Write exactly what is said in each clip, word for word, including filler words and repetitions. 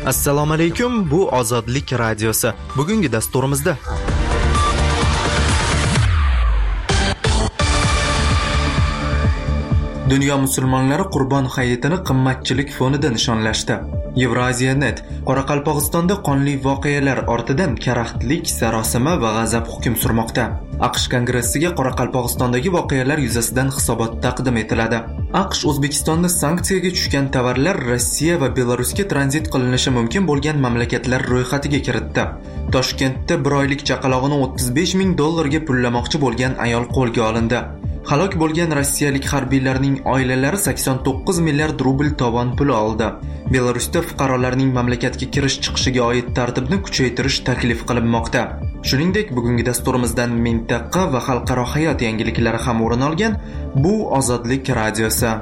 Assalomu alaykum, bu Ozodlik radiosi. Bugungi dasturimizda Dunyo musulmonlari Qurbon hayitini qimmatchilik fonida nishonlashdi. Euraziya.net Qoraqalpog'istonda qonli voqealar ortidan karaxtlik, sarosima va g'azab hukm surmoqda. AQSh kongressiga Qoraqalpog'istondagi voqealar yuzasidan hisobot taqdim etiladi. AQSh O'zbekistonda sanksiyaga tushgan tovarlar Rossiya va Belarusga tranzit qilinishi mumkin bo'lgan mamlakatlar ro'yxatiga kiritdi. Toshkentda bir oylik chaqalog'ini o'ttiz besh ming dollarga pullamoqchi bo'lgan ayol qo'lga olindi. Halok bo'lgan rossiyalik harbiylarning oilalari sakson to'qqiz milliard rubl tovon puli oldi. Belarusda fuqarolarning mamlakatga kirish-chiqishiga oid tartibni kuchaytirish taklif qilinmoqda. Shuningdek, bugungi dasturimizdan mintaqa va xalqaro hayot yangiliklari ham o'rin olgan. Bu Ozodlik radiosi.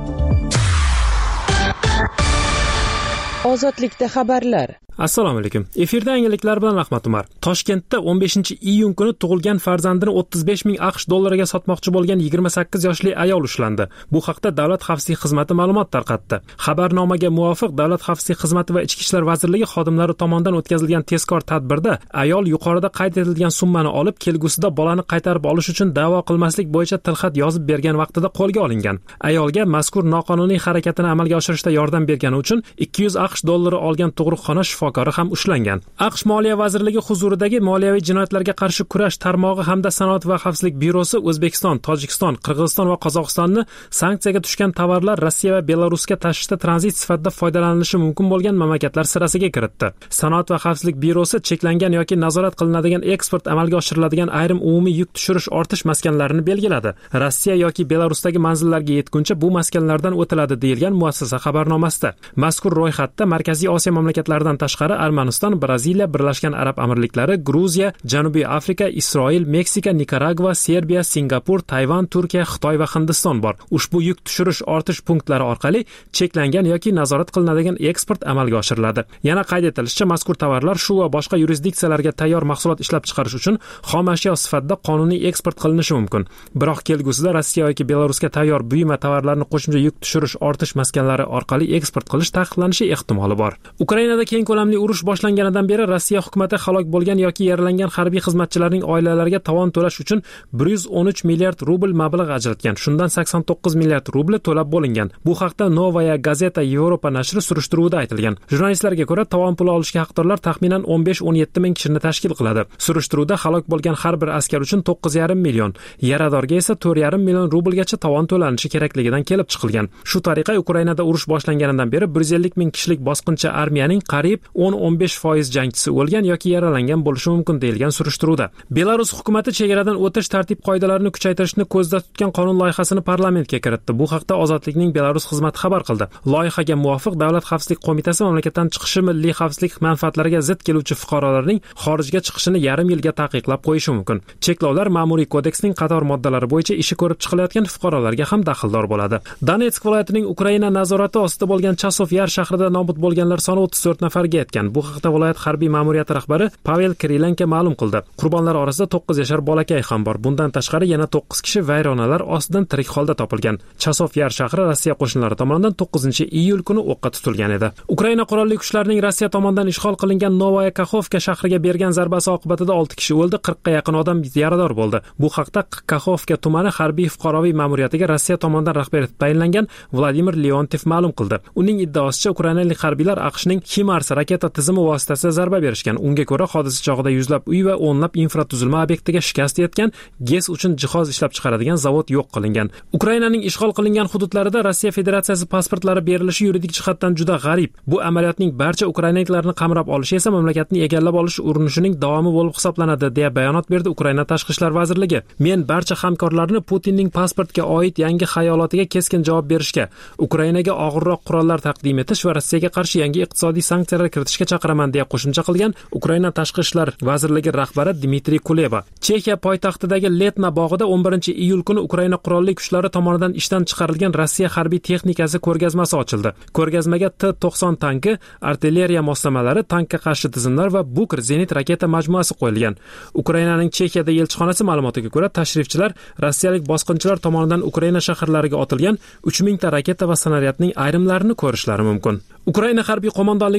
Ozodlikda xabarlar. Assalomu alaykum. Efirda yangiliklar bilan Rahmat Umar. Toshkentda o'n beshinchi iyun kuni tug'ilgan farzandini o'ttiz besh ming AQSh dollariga sotmoqchi bo'lgan yigirma sakkiz yoshli ayol ushlandi. Bu haqda Davlat xavfsizlik xizmati ma'lumot tarqatdi. Xabarnomaga muvofiq Davlat xavfsizlik xizmati va Ichki ishlar vazirligi xodimlari tomonidan o'tkazilgan tezkor tadbirda ayol yuqorida qayd etilgan summani olib, kelgusida bolani qaytarib olish uchun da'vo qilmaslik bo'yicha tilxat yozib bergan vaqtida qo'lga olingan. Ayolga mazkur noqonuniy harakatini amalga oshirishda yordam bergani uchun ikki yuz AQSh dollari olgan tug'ruqxona shifokori ham ushlangan. AQSh Moliya vazirligi huzuridagi moliyaviy jinoyatlarga qarshi kurash tarmog'i hamda Sanoat va xavfsizlik byurosi O'zbekiston, Tojikiston, Qirg'iziston va Qozog'istonni sanksiyaga tushgan tovarlar Rossiya va Belarusga tashishda tranzit sifatida foydalanilishi mumkin bo'lgan mamlakatlar sirasiga kiritdi. Sanoat va xavfsizlik byurosi cheklangan yoki nazorat qilinadigan eksport amalga oshiriladigan ayrim umumiy yuk tushirish ortish maskanlarini belgiladi. Rossiya yoki Belarusdagi manzillarga yetguncha bu maskanlardan o'tiladi deyilgan muassasa xabarnomasida. Mazkur ro'yxatda Markaziy Osiyo mamlakatlaridan tashqari Armaniston, Braziliya, Birlashgan Arab Amirliklari, Gruziya, Janubiy Afrika, Isroil, Meksika, Nikaragva, Serbiya, Singapur, Tayvan, Turkiya, Xitoy va Hindiston bor. Ushbu yuk tushirish ortish punktlari orqali cheklangan yoki nazorat qilinadigan eksport amalga oshiriladi. Yana qayd etilishicha, mazkur tovarlar shu va boshqa yurisdiksiyalarga tayyor mahsulot ishlab chiqarish uchun xom ashyo sifatida qonuniy eksport qilinishi mumkin. Biroq kelgusida Rossiya yoki Belarusga tayyor buyum va tovarlarni qo'shimcha yuk tushirish ortish maskanlari orqali eksport qilish taqiqlanishi ehtimoli bor. Ukrainada keng ko'lamli urush boshlanganidan beri Rossiya hukumatı halok bo'lgan yoki yaralangan harbiy xizmatchilarning oilalariga tovon to'lash uchun bir yuz o'n uch milliard rubl mablag' ajratgan. Shundan sakson to'qqiz milliard rubli to'lab bo'lingan. Bu haqda Novaya Gazeta Yevropa nashri surishtiruvida aytilgan. Jurnalistlarga ko'ra, tovon puli olishga haqdorlar taxminan o'n besh o'n yetti ming kishini tashkil qiladi. Surishtiruvda halok bo'lgan har bir askar uchun to'qqiz yarim million, yaradorga esa to'rt yarim million rublgacha tovon to'lanishi kerakligidan kelib chiqilgan. Shu tariqa Ukrainada urush boshlanganidan beri bir yuz ellik ming kishilik bosqinchi armiyaning qariyb o'n o'n besh foiz jangchisi o'lgan yoki yaralangan bo'lishi mumkin deyilgan surishtiruvda. Belarus hukumatı chegaradan o'tish tartib qoidalarini kuchaytirishni ko'zda tutgan qonun loyihasini parlamentga kiritdi. Bu haqda Ozodlikning Belarus xizmati xabar qildi. Loyihaga muvofiq Davlat xavfsizlik qo'mitasi mamlakatdan chiqishi milliy xavfsizlik manfaatlariga zid keluvchi fuqarolarning xorijga chiqishini yarim yilga taqiqlab qo'yishi mumkin. Cheklovlar ma'muriy kodeksning qator moddalari bo'yicha ishi ko'rib chiqilayotgan fuqarolarga ham daxldor bo'ladi. Donetsk viloyatining Ukraina nazorati ostida bo'lgan Chasov Yar shahrida nobud bo'lganlar soni o'ttiz to'rt nafarga yetgan. Bu haqda viloyat harbiy ma'muriyati rahbari Pavel Kirilenko ma'lum qildi. Qurbonlar orasida to'qqiz yashar bolakay ham bor. Bundan tashqari yana to'qqiz kishi vayronalar ostidan tirik holda topilgan. Chasov Yar shahri Rossiya qo'shinlari tomonidan to'qqizinchi iyul kuni o'qqa tutilgan edi. Ukraina qurolli kuchlarining Rossiya tomonidan ishg'ol qilingan Novaya Kakhovka shahriga bergan zarbasi oqibatida olti kishi o'ldi, qirqqa yaqin odam yarador bo'ldi. Bu haqda Kakhovka tumani harbiy fuqaroviy ma'muriyatiga Rossiya tomonidan rahbar etib tayinlangan Vladimir Leontev ma'lum qildi. Uning iddaosicha Ukrainalik harbiylar AQShning HIMARS raketa tizimi vositasida zarba berishgan. Unga ko'ra, hodisa chog'ida yuzlab uy va o'nlab infratuzilma obyektiga shikast yetgan, gaz uchun jihoz ishlab chiqaradigan zavod yo'q qilingan. Ukrainaning ishg'ol qilingan hududlarida Rossiya Federatsiyasi pasportlari berilishi yuridik jihatdan juda g'arib. Bu amaliyotning barcha ukrainaliklarni qamrab olishi esa mamlakatni egallab olish urinishining davomi bo'lib hisoblanadi, deya bayonot berdi Ukraina Tashqi ishlar vazirligi. Men barcha hamkorlarni Putinning pasportga oid yangi xayolotiga keskin javob berishga, Ukrainaga og'irroq qurollar taqdim etish va Rossiyaga qarshi yangi iqtisodiy sanksiyalar kiritishga chaqiraman, deya qo'shimcha qilgan Ukraina Tashqi ishlar vazirligi rahbari Dmitriy Kuleba. Chexiya poytaxtidagi Letna bog'ida o'n birinchi iyul kuni Ukraina qurolli kuchlari tomonidan ishdan chiqarilgan Rossiya harbiy texnikasi ko'rgazmasi ochildi. Ko'rgazmaga T to'qson tanki, artilleriya moslamalari, tankka qarshi tizimlar va Bukr zenit raketa majmuasi qo'yilgan. Ukrainaning Chexiyada elchixonasi ma'lumotiga ko'ra, tashrifchilar rossiyalik bosqinchilar tomonidan Ukraina shaharlariga otilgan uch ming ta raketa va snaryadning ayrimlarini ko'rishlari mumkin. Ukraina harbiy qo'mondonligi o'n birinchi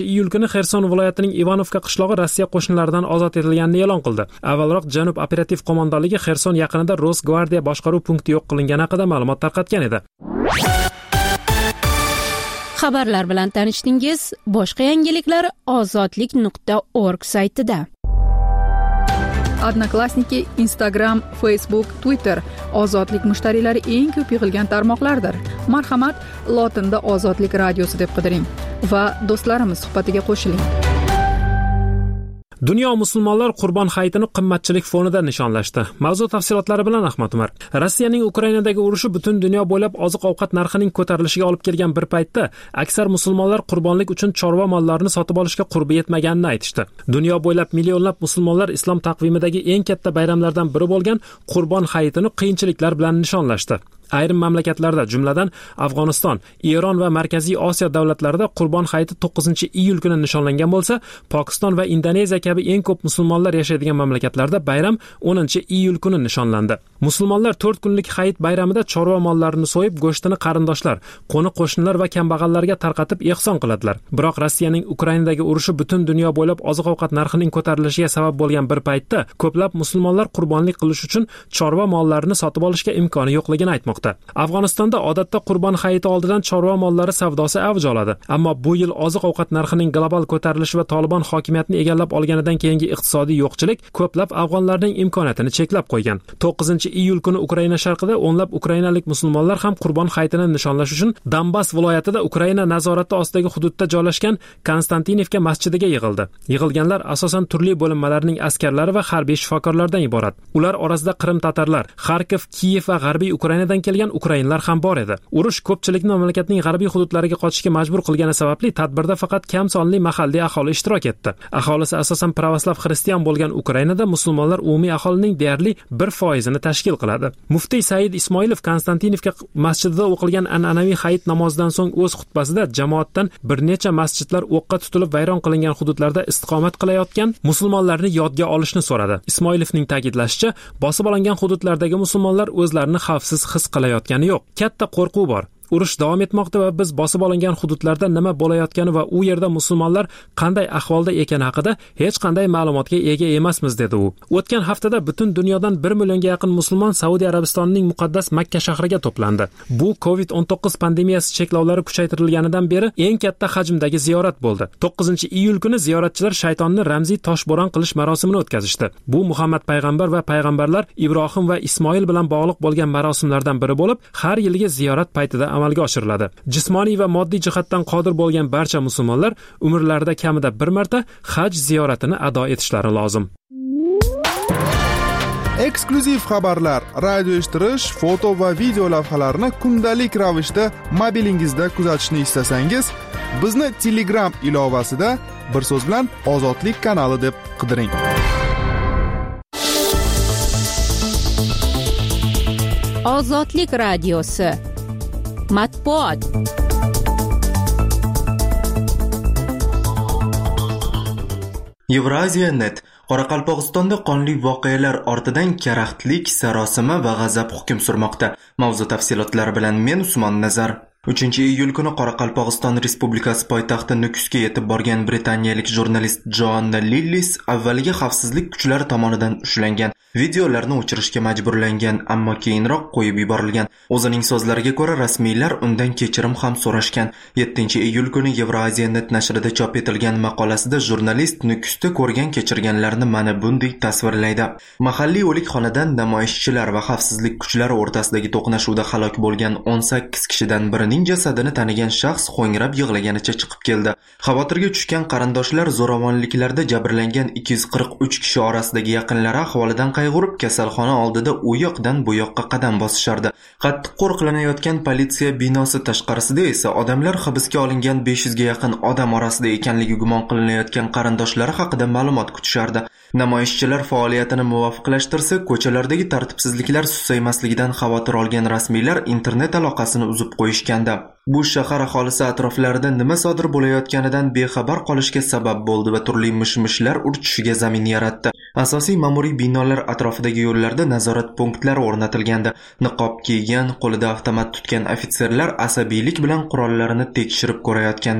iyul kuni Xerson viloyatining Ivanovka qishlog'i Rossiya qo'shinlaridan ozod etilganini e'lon qildi. Avvalroq Janub operativ qo'mondonligi Xerson yaqinida Rosgvardiya boshqaruv punkti yo'q qilingani haqida ma'lumot tarqatgan edi. Xabarlar bilan tanishdingiz. Boshqa yangiliklar ozodlik nuqta org saytida. Odnoklassniki, Instagram, Facebook, Twitter ozodlik mushtariylari eng ko'p yig'ilgan tarmoqlardir. Marhamat, lotinda Ozodlik radiosi deb qidiring va do'stlarimiz suhbatiga qo'shiling. Dunyo musulmonlar Qurbon hayitini qimmatchilik fonida nishonlashdi. Mavzu tafsilotlari bilan Ahmad Umar. Rossiyaning Ukrainadagi urushi butun dunyo bo'ylab oziq-ovqat narxining ko'tarilishiga olib kelgan bir paytda aksar musulmonlar qurbonlik uchun chorva mollarini sotib olishga qurbi yetmaganini aytishdi. Dunyo bo'ylab millionlab musulmonlar islom taqvimidagi eng katta bayramlardan biri bo'lgan Qurbon hayitini qiyinchiliklar bilan nishonlashdi. Ayrim mamlakatlarda, jumladan Afg'oniston, Eron va Markaziy Osiyo davlatlarida Qurbon hayiti to'qqizinchi iyul kuni nishonlangan bo'lsa, Pokiston va Indoneziya kabi eng ko'p musulmonlar yashaydigan mamlakatlarda bayram o'ninchi iyul kuni nishonlandi. Musulmonlar to'rt kunlik hayit bayramida chorva mollarini so'yib, go'shtini qarindoshlar, qo'ni-qo'shnilar va kambag'allarga tarqatib ehson qiladilar. Biroq Rossiyaning Ukrainadagi urushi butun dunyo bo'ylab oziq-ovqat narxining ko'tarilishiga sabab bo'lgan bir paytda ko'plab musulmonlar qurbonlik qilish uchun chorva mollarini sotib olishga imkoni yo'qligini aytmoqda. Afg'onistonda odatda Qurbon hayiti oldidan chorva mollari savdosi avj oladi, ammo bu yil oziq-ovqat narxining global ko'tarilishi va Taliban hokimiyatini egallab olganidan keyingi iqtisodiy yo'qchilik ko'plab afg'onlarning imkoniyatini cheklab qo'ygan. to'qqizinchi iyul kuni Ukraina sharqida o'nlab ukrainalik musulmonlar ham Qurbon hayitini nishonlash uchun Donbass viloyatida Ukraina nazorati ostidagi hududda joylashgan Konstantinivka masjidiga yig'ildi. Yig'ilganlar asosan turli bo'linmalarning askarlari va harbiy shifokorlardan iborat. Ular orasida Qrim tatarlar, Xarkov, Kiyev va g'arbiy Ukrainadan kelgan ukrainlar ham bor edi. Urush ko'pchilikni mamlakatning g'arbiy hududlariga qochishga majbur qilgani sababli tadbirda faqat kam sonli mahalliy aholi ishtirok etdi. Aholisi asosan pravoslav xristian bo'lgan Ukrainada musulmonlar umumiy aholining deyarli bir foizini tashkil qiladi. Muftiy Said Ismoilov Konstantinivka masjidida o'qilgan an'anaviy hayit namozidan so'ng o'z xutbasida jamoatdan bir necha masjidlar o'qqa tutilib vayron qilingan hududlarda istiqomat qilayotgan musulmonlarni yodga olishni so'radi. Ismoilovning ta'kidlashicha, bosib olingan hududlardagi musulmonlar o'zlarini xavfsiz his qilayotgani yo'q. Katta qo'rquv bor. Urush davom etmoqda va biz bosib olingan hududlarda nima bo'layotgani va u yerda musulmonlar qanday ahvolda ekani haqida hech qanday ma'lumotga ega emasmiz, dedi u. O'tgan haftada butun dunyodan bir millionga yaqin musulmon Saudiya Arabistonining muqaddas Makka shahriga to'plandi. Bu covid o'n to'qqiz pandemiyasi cheklovlari kuchaytirilganidan beri eng katta hajmdagi ziyorat bo'ldi. to'qqizinchi iyul kuni ziyoratchilar shaytonni ramziy toshbo'ron qilish marosimini o'tkazishdi. Bu Muhammad payg'ambar va payg'ambarlar Ibrohim va Ismoil bilan bog'liq bo'lgan marosimlardan biri bo'lib, har yilgi ziyorat paytida amalga oshiriladi. Jismoniy va moddiy jihatdan qodir bo'lgan barcha musulmonlar umrlarida kamida bir marta haj ziyoratini ado etishlari lozim. Eksklyuziv xabarlar, radio eshittirish, foto va video lavhalarni kundalik ravishda mobilingizda kuzatishni istasangiz, bizni Telegram ilovasida bir so'z bilan Ozodlik kanali deb qidiring. Ozodlik radiosi matbuot. Yevraziya net Qoraqalpog'istonda qonli voqealar ortidan karaxtlik, sarosima va g'azab hukm surmoqda. Mavzu tafsilotlari bilan men Usmon Nazar. uchinchi iyul kuni Qoraqalpog'iston Respublikasi poytaxti Nukusga yetib borgan britaniyalik jurnalist Joanna Lillis avvaliga xavfsizlik kuchlari tomonidan ushlangan. Videolarni o'chirishga majburlangan, ammo keyinroq qo'yib yuborilgan. O'zining so'zlariga ko'ra, rasmiylar undan kechirim ham so'rashgan. yettinchi iyul kuni Yevraziya net nashrida chop etilgan maqolasida jurnalist Nukusda ko'rgan kechirganlarni mana bunday tasvirlaydi. Mahalliy o'likxonadan namoyishchilar va xavfsizlik kuchlari o'rtasidagi to'qnashuvda halok bo'lgan o'n sakkiz kishidan birining jasadini tanigan shaxs ho'ngrab yig'laganicha chiqib keldi. Xavotirga tushgan qarindoshlar zo'ravonliklarda jabrlangan ikki yuz qirq uch kishi orasidagi yaqinlari ahvolidan qayg'urib kasalxona oldida u yoqdan bu yoqqa qadam bosishardi. Qattiq qo'riqlanayotgan politsiya binosi tashqarisida esa odamlar hibsga olingan besh yuzga yaqin odam orasida ekanligi gumon qilinayotgan qarindoshlari haqida ma'lumot kutishardi. Namoyishchilar faoliyatini muvofiqlashtirsa, ko'chalardagi tartibsizliklar susaymasligidan xavotir olgan rasmiylar internet aloqasini uzib qo'yishgandi. Bu shahar aholisi atroflarida nima sodir bo'layotganidan bexabar qolishga sabab bo'ldi va turli mish-mishlar urchishiga zamin yaratdi. Asosiy ma'muriy binolar atrofidagi yo'llarda nazorat punktlari o'rnatilgandi. Niqob kiygan, qo'lida avtomat tutgan ofitserlar asabiylik bilan qurollarini tekshirib ko'rayotgandilar.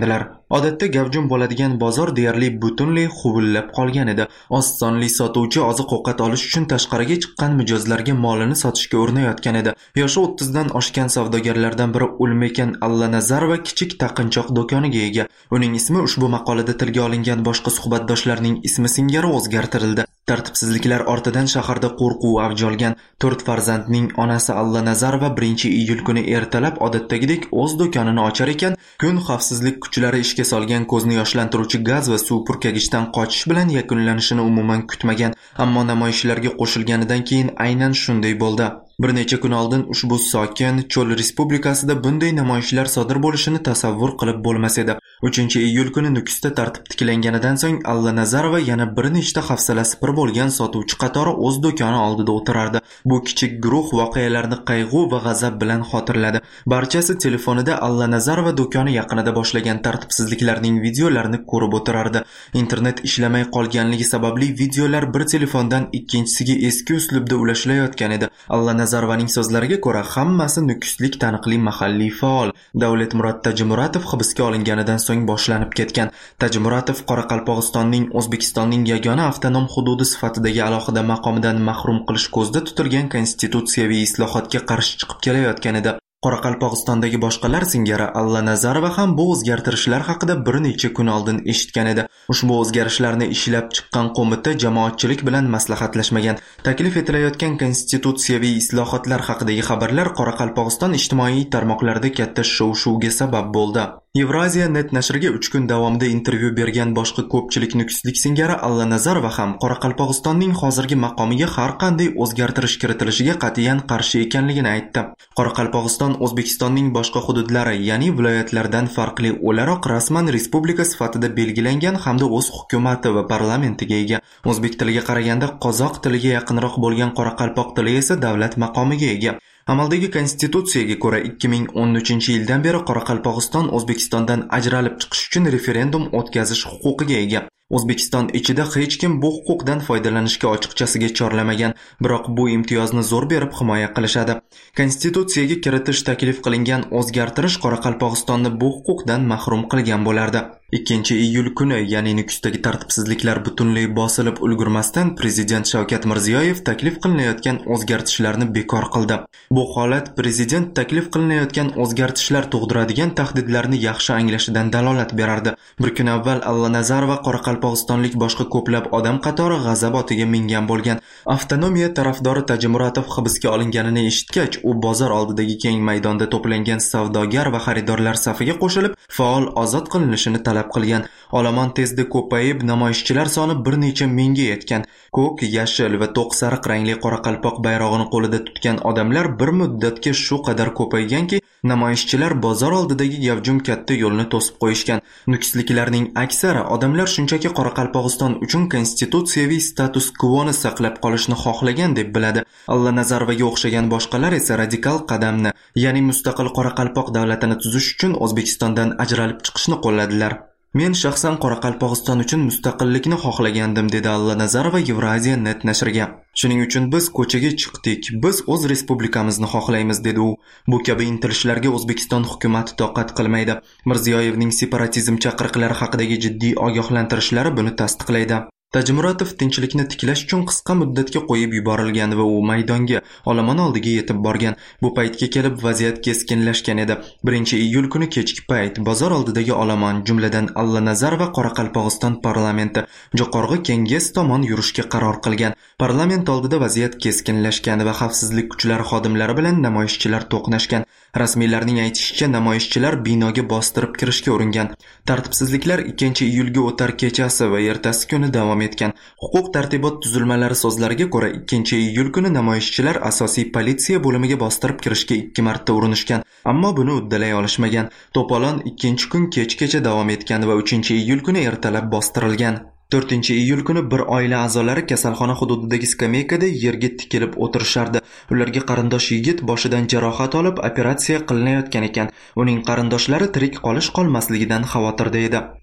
Odatda gavjum bo'ladigan bozor deyarli butunlay huvillab qolgan edi. Oz sonli sotuvchi oziq-ovqat olish uchun tashqariga chiqqan mijozlarga molini sotishga urinayotgan edi. Yoshi o'ttiz dan oshgan savdogarlardan biri Ulmekan Allanazarova kichik taqinchoq do'koniga ega. Uning ismi ushbu maqolada tilga olingan boshqa suhbatdoshlarning ismi singari o'zgartirildi. Tartibsizliklar ortidan shaharda qo'rquv avj olgan. to'rt farzandning onasi Allanazarova birinchi iyul kuni ertalab odatdagidek o'z do'konini ochar ekan, kun xavfsizlik kuchlari ishga solgan ko'zni yoshlantiruvchi gaz va suv purkagichdan qochish bilan yakunlanishini umuman kutmagan. Ammo namoyishlarga qo'shilganidan keyin aynan shunday bo'ldi. Bir necha kun oldin ushbu sokin cho'l respublikasida bunday namoyishlar sodir bo'lishini tasavvur qilib bo'lmas edi. uchinchi iyul kuni Nukusda tartib tiklanganidan so'ng Allanazarova yana bir nechta hafsalasi pir bo'lgan sotuvchi qatori o'z do'koni oldida o'tirardi. Bu kichik guruh voqealarni qayg'u va g'azab bilan xotirladi. Barchasi telefonida Allanazarova do'koni yaqinida boshlangan tartibsizliklarning videolarini ko'rib o'tirardi. Internet ishlamay qolganligi sababli videolar bir telefondan ikkinchisiga eski uslubda ulashilayotgan edi. Allanazarovaning so'zlariga ko'ra, hammasi nukuslik taniqli mahalliy faol Davlatmurod Tajimuratov hibsga olinganidan so'ng boshlanib ketgan. Tajimuratov Qoraqalpog'istonning O'zbekistonning yagona avtonom hududi sifatidagi alohida maqomidan mahrum qilish ko'zda tutilgan konstitutsiyaviy islohotga qarshi chiqib kelayotgan edi. Qoraqalpog'istondagi boshqalar singari Allanazarova ham bu o'zgartirishlar haqida bir necha kun oldin eshitgan edi. Ushbu o'zgarishlarni ishlab chiqqan qo'mita jamoatchilik bilan maslahatlashmagan. Taklif etilayotgan konstitutsiyaviy islohotlar haqidagi xabarlar Qoraqalpog'iston ijtimoiy tarmoqlarida katta shov-shuvga sabab bo'ldi. Evraziya net nashriga uch kun davomida intervyu bergan boshqa ko'pchilik nukuslik singari Allanazarova ham Qoraqalpog'istonning hozirgi maqomiga har qanday o'zgartirish kiritilishiga qat'iyan qarshi ekanligini aytdi. Qoraqalpog'iston O'zbekistonning boshqa hududlari, ya'ni viloyatlardan farqli o'laroq rasman respublika sifatida belgilangan hamda o'z hukumati va parlamentiga ega. O'zbek tiliga qaraganda qozoq tiliga yaqinroq bo'lgan qoraqalpoq tili esa davlat maqomiga ega. Amaldagi konstitutsiyaga ko'ra ikki ming o'n uchinchi yildan beri Qoraqalpog'iston O'zbekistondan ajralib chiqish uchun referendum o'tkazish huquqiga ega. O'zbekiston ichida hech kim bu huquqdan foydalanishga ochiqchasiga chorlamagan, biroq bu imtiyozni zo'r berib himoya qilishadi. Konstitutsiyaga kiritish taklif qilingan o'zgartirish Qoraqalpog'istonni bu huquqdan mahrum qilgan bo'lardi. ikkinchi iyul kuni, ya'ni Nukusdagi tartibsizliklar butunlay bosilib ulgurmasdan prezident Shavkat Mirziyoyev taklif qilinayotgan o'zgartishlarni bekor qildi. Bu holat prezident taklif qilinayotgan o'zgartishlar tug'diradigan tahdidlarni yaxshi anglashidan dalolat berardi. Bir kun avval Allanazarova Qoraqalpog'istonlik boshqa ko'plab odam qatori g'azab otiga mingan bo'lgan. Avtonomiya tarafdori Tajimuratov hibsga olinganini eshitgach, u bozor oldidagi keng maydonda to'plangan savdogar va xaridorlar safiga qo'shilib, faol ozod qilinishini talab qilgan. Olomon tezda ko'payib, namoyishchilar soni bir necha mingga yetgan. Ko'k, yashil va to'q sariq rangli qoraqalpoq bayrog'ini qo'lida tutgan odamlar bir muddatga shu qadar ko'payganki, namoyishchilar bozor oldidagi gavjum katta yo'lni to'sib qo'yishgan. Nukusliklarning aksari odamlar shunchaki Qoraqalpog'iston uchun konstitutsiyaviy status quoni saqlab qolishni xohlagan deb biladi. Allanazarovaga o'xshagan boshqalar esa radikal qadamni, ya'ni mustaqil Qoraqalpoq davlatini tuzish uchun O'zbekistondan ajralib chiqishni qo'lladilar. Men shaxsan Qoraqalpog'iston uchun mustaqillikni xohlagandim, dedi Allanazarova Evraziya net nashriga. Shuning uchun biz ko'chaga chiqdik. Biz o'z respublikamizni xohlaymiz, dedi u. Bu kabi intilishlarga O'zbekiston hukumatı toqat qilmaydi. Mirziyoyevning separatizm chaqiriqlari haqidagi jiddiy ogohlantirishlari buni tasdiqlaydi. Tajimuratov tinchlikni tiklash uchun qisqa muddatga qo'yib yuborilgan va u maydonga, olomon oldiga yetib borgan. Bu paytga kelib vaziyat keskinlashgan edi. birinchi iyul kuni kechki payt bozor oldidagi olomon, jumladan Allanazarova Qoraqalpog'iston parlamenti Jo'qorg'i Kenges tomon yurishga qaror qilgan. Parlament oldida vaziyat keskinlashgan va xavfsizlik kuchlari xodimlari bilan namoyishchilar to'qnashgan. Rasmiylarning aytishicha, namoyishchilar binoga bostirib kirishga uringan. Tartibsizliklar ikkinchi iyulga o'tar kechasi va ertasi kuni davom etgan. Huquq tartibot tuzilmalari so'zlariga ko'ra, ikkinchi iyul kuni namoyishchilar asosiy politsiya bo'limiga bostirib kirishga ikki marta urinishgan, ammo buni uddalay olishmagan. To'polon ikkinchi kun kechgacha davom etgan va uchinchi iyul kuni ertalab bostirilgan. to'rtinchi iyul kuni bir oila a'zolari kasalxona hududidagi skameykada yerga tikilib o'tirishardi. Ularga qarindosh yigit boshidan jarohat olib operatsiya qilinayotgan ekan. Uning qarindoshlari tirik qolish qolmasligidan xavotirda edi.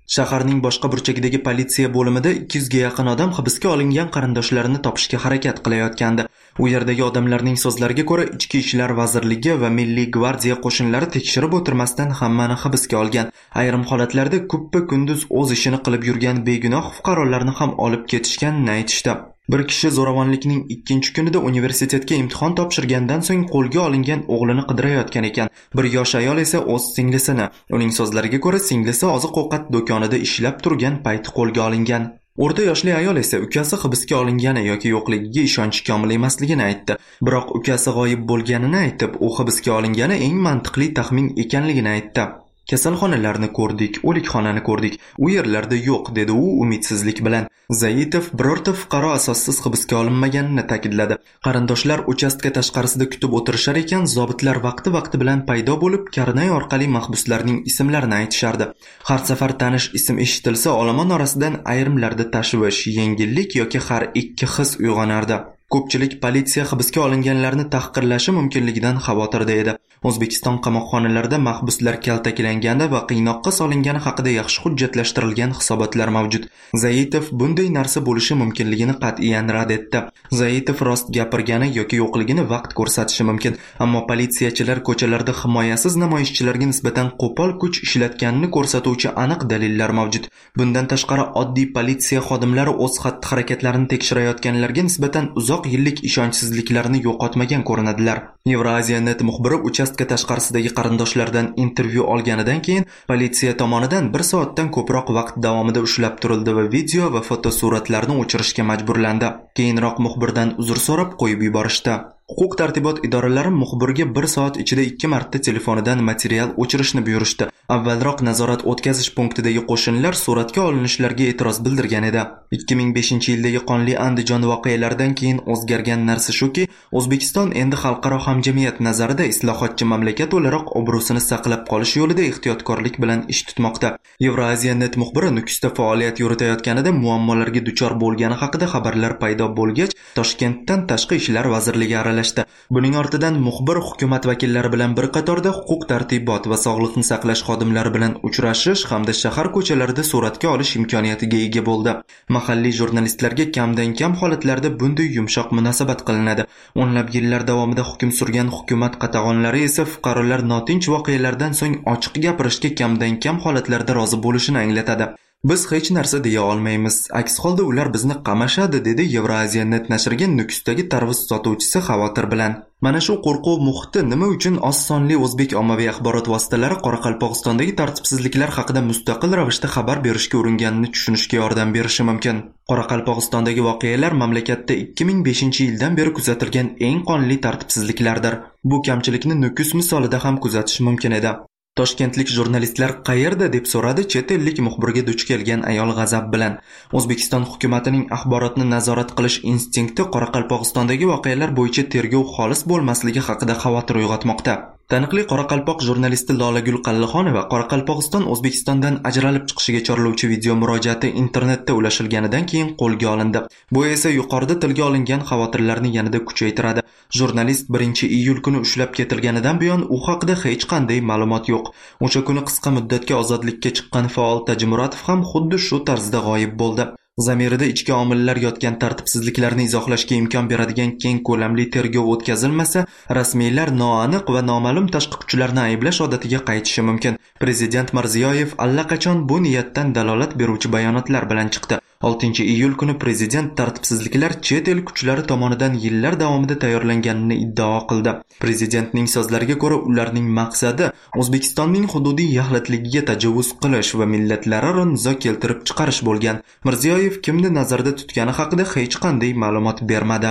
Shaharning boshqa burchagidagi politsiya bo'limida ikki yuzga yaqin odam hibsga olingan qarindoshlarini topishga harakat qilayotgandi. U yerdagi odamlarning so'zlariga ko'ra, Ichki ishlar vazirligi va Milliy gvardiya qo'shinlari tekshirib o'tirmasdan hammani hibsga olgan. Ayrim holatlarda kuppa kunduz o'z ishini qilib yurgan begunoh fuqarolarni ham olib ketishganini aytishdi. Bir kishi zo'ravonlikning ikkinchi kunida universitetga imtihon topshirgandan so'ng qo'lga olingan o'g'lini qidirayotgan ekan. Bir yosh ayol esa o'z singlisini, uning so'zlariga ko'ra, singlisi oziq-ovqat do'konida ishlab turgan payti qo'lga olingan. O'rta yoshli ayol esa ukasi hibsga olingani yoki yo'qligiga ishonchi komil emasligini aytdi. Biroq ukasi g'oyib bo'lganini aytib, u hibsga olingani eng mantiqli taxmin ekanligini aytdi. Kasalxonalarni ko'rdik, o'likxonani ko'rdik. U yerlarda yo'q, dedi u umidsizlik bilan. Zaitov birorta fuqaro asossiz hibsga olinmaganini ta'kidladi. Qarindoshlar uchastka tashqarisida kutib o'tirishar ekan, zobitlar vaqti-vaqti bilan paydo bo'lib, karnay orqali mahbuslarning ismlarini aytishardi. Har safar tanish ism eshitilsa, olomon orasidan ayrimlarda tashvish, yengillik yoki har ikki his uyg'onardi. Ko'pchilik politsiya hibsga olinganlarni tahqirlashi mumkinligidan xavotirda edi. O'zbekiston qamoqxonalarida mahbuslar kaltaklangani va qiynoqqa solingani haqida yaxshi hujjatlashtirilgan hisobotlar mavjud. Zaitov bunday narsa bo'lishi mumkinligini qat'iyan rad etdi. Zaitov rost gapirgani yoki yo'qligini vaqt ko'rsatishi mumkin, ammo politsiyachilar ko'chalarda himoyasiz namoyishchilarga nisbatan qo'pol kuch ishlatganini ko'rsatuvchi aniq dalillar mavjud. Bundan tashqari, oddiy politsiya xodimlari o'z xatti-harakatlarini tekshirayotganlarga nisbatan uzoq yillik ishonchsizliklarni yo'qotmagan ko'rinadilar. Euraziyanet muxbiri uchastka tashqarisidagi qarindoshlardan intervyu olganidan keyin politsiya tomonidan bir soatdan ko'proq vaqt davomida ushlab turildi va video va fotosuratlarni o'chirishga majburlandi. Keyinroq muxbirdan uzr so'rab qo'yib yuborishdi. Huquq-tartibot idoralari muxbirga bir soat ichida ikki marta telefonidan material o'chirishni buyurishdi. Avvalroq nazorat o'tkazish punktidagi qo'shinlar suratga olinishlarga e'tiroz bildirgan edi. ikki ming beshinchi yildagi qonli Andijon voqealaridan keyin o'zgargan narsa shuki, O'zbekiston endi xalqaro hamjamiyat nazarida islohotchi mamlakat o'laroq obro'sini saqlab qolish yo'lida ehtiyotkorlik bilan ish tutmoqda. Euraziyanet muxbiri Nukusda faoliyat yuritayotganida muammolarga duchor bo'lgani haqida xabarlar paydo bo'lgach, Toshkentdan Tashqi ishlar vazirligi aralashdi. Buning ortidan muxbir hukumat vakillari bilan bir qatorda huquq-tartibot va sog'liqni saqlash xodimlari bilan uchrashish hamda shahar ko'chalarida suratga olish imkoniyatiga ega bo'ldi. Mahalliy jurnalistlarga kamdan kam holatlarda bunday yumshoq munosabat qilinadi. O'nlab yillar davomida hukm surgan hukumat qatag'onlari esa fuqarolar notinch voqealardan so'ng ochiq gapirishga kamdan kam holatlarda rozi bo'lishini anglatadi. Biz hech narsa deya olmaymiz. Aks holda ular bizni qamashadi, dedi Euraziyanet nashriga Nukusdagi tarvuz sotuvchisi xavotir bilan. Mana shu qo'rquv muhiti nima uchun oz sonli o'zbek ommaviy axborot vositalari Qoraqalpog'istondagi tartibsizliklar haqida mustaqil ravishda xabar berishga uringanini tushunishga yordam berishi mumkin. Qoraqalpog'istondagi voqealar mamlakatda ikki ming beshinchi yildan beri kuzatilgan eng qonli tartibsizliklardir. Bu kamchilikni Nukus misolida ham kuzatish mumkin edi. Toshkentlik jurnalistlar qayerda deb so'radi chet ellik muxbirga duch kelgan ayol g'azab bilan. O'zbekiston hukumatining axborotni nazorat qilish instinkti Qoraqalpog'istondagi voqealar bo'yicha tergov xolis bo'lmasligi haqida xavotir uyg'otmoqda. Taniqli Qoraqalpoq jurnalisti Lolagul Qallixonova Qoraqalpog'iston O'zbekistondan ajralib chiqishiga chorlovchi video murojaati internetda ulashilganidan keyin qo'lga olindi. Bu esa yuqorida tilga olingan xavotirlarni yanada kuchaytiradi. Jurnalist birinchi iyul kuni ushlab ketilganidan buyon u haqida hech qanday ma'lumot yo'q. O'sha kuni qisqa muddatga ozodlikka chiqqan faol Tajmuratov ham xuddi shu tarzda g'oyib bo'ldi. Zamirida ichki omillar yotgan tartibsizliklarni izohlashga imkon beradigan keng ko'lamli tergov o'tkazilmasa, rasmiylar noaniq va noma'lum tashqi kuchlarni ayblash odatiga qaytishi mumkin. Prezident Mirziyoyev allaqachon bu niyatdan dalolat beruvchi bayonotlar bilan chiqdi. oltinchi iyul kuni prezident tartibsizliklar chet el kuchlari tomonidan yillar davomida tayyorlanganini iddao qildi. Prezidentning so'zlariga ko'ra, ularning maqsadi O'zbekistonning hududiy yaxlitligiga tajovuz qilish va millatlararo nizo keltirib chiqarish bo'lgan. Mirziyoyev kimni nazarda tutgani haqida hech qanday ma'lumot bermadi.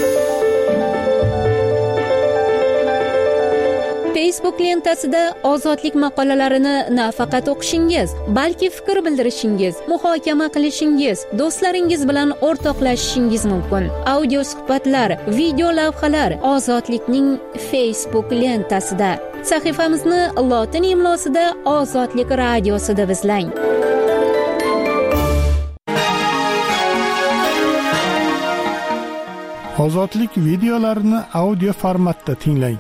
Facebook lentasida ozodlik maqolalarini nafaqat o'qishingiz, balki fikr bildirishingiz, muhokama qilishingiz, do'stlaringiz bilan o'rtoqlashishingiz mumkin. Audio suhbatlar, video lavhalar Ozodlikning Facebook lentasida. Sahifamizni lotin imlosida Ozodlik radiosi deb izlang. Ozodlik videolarini audio formatda tinglang.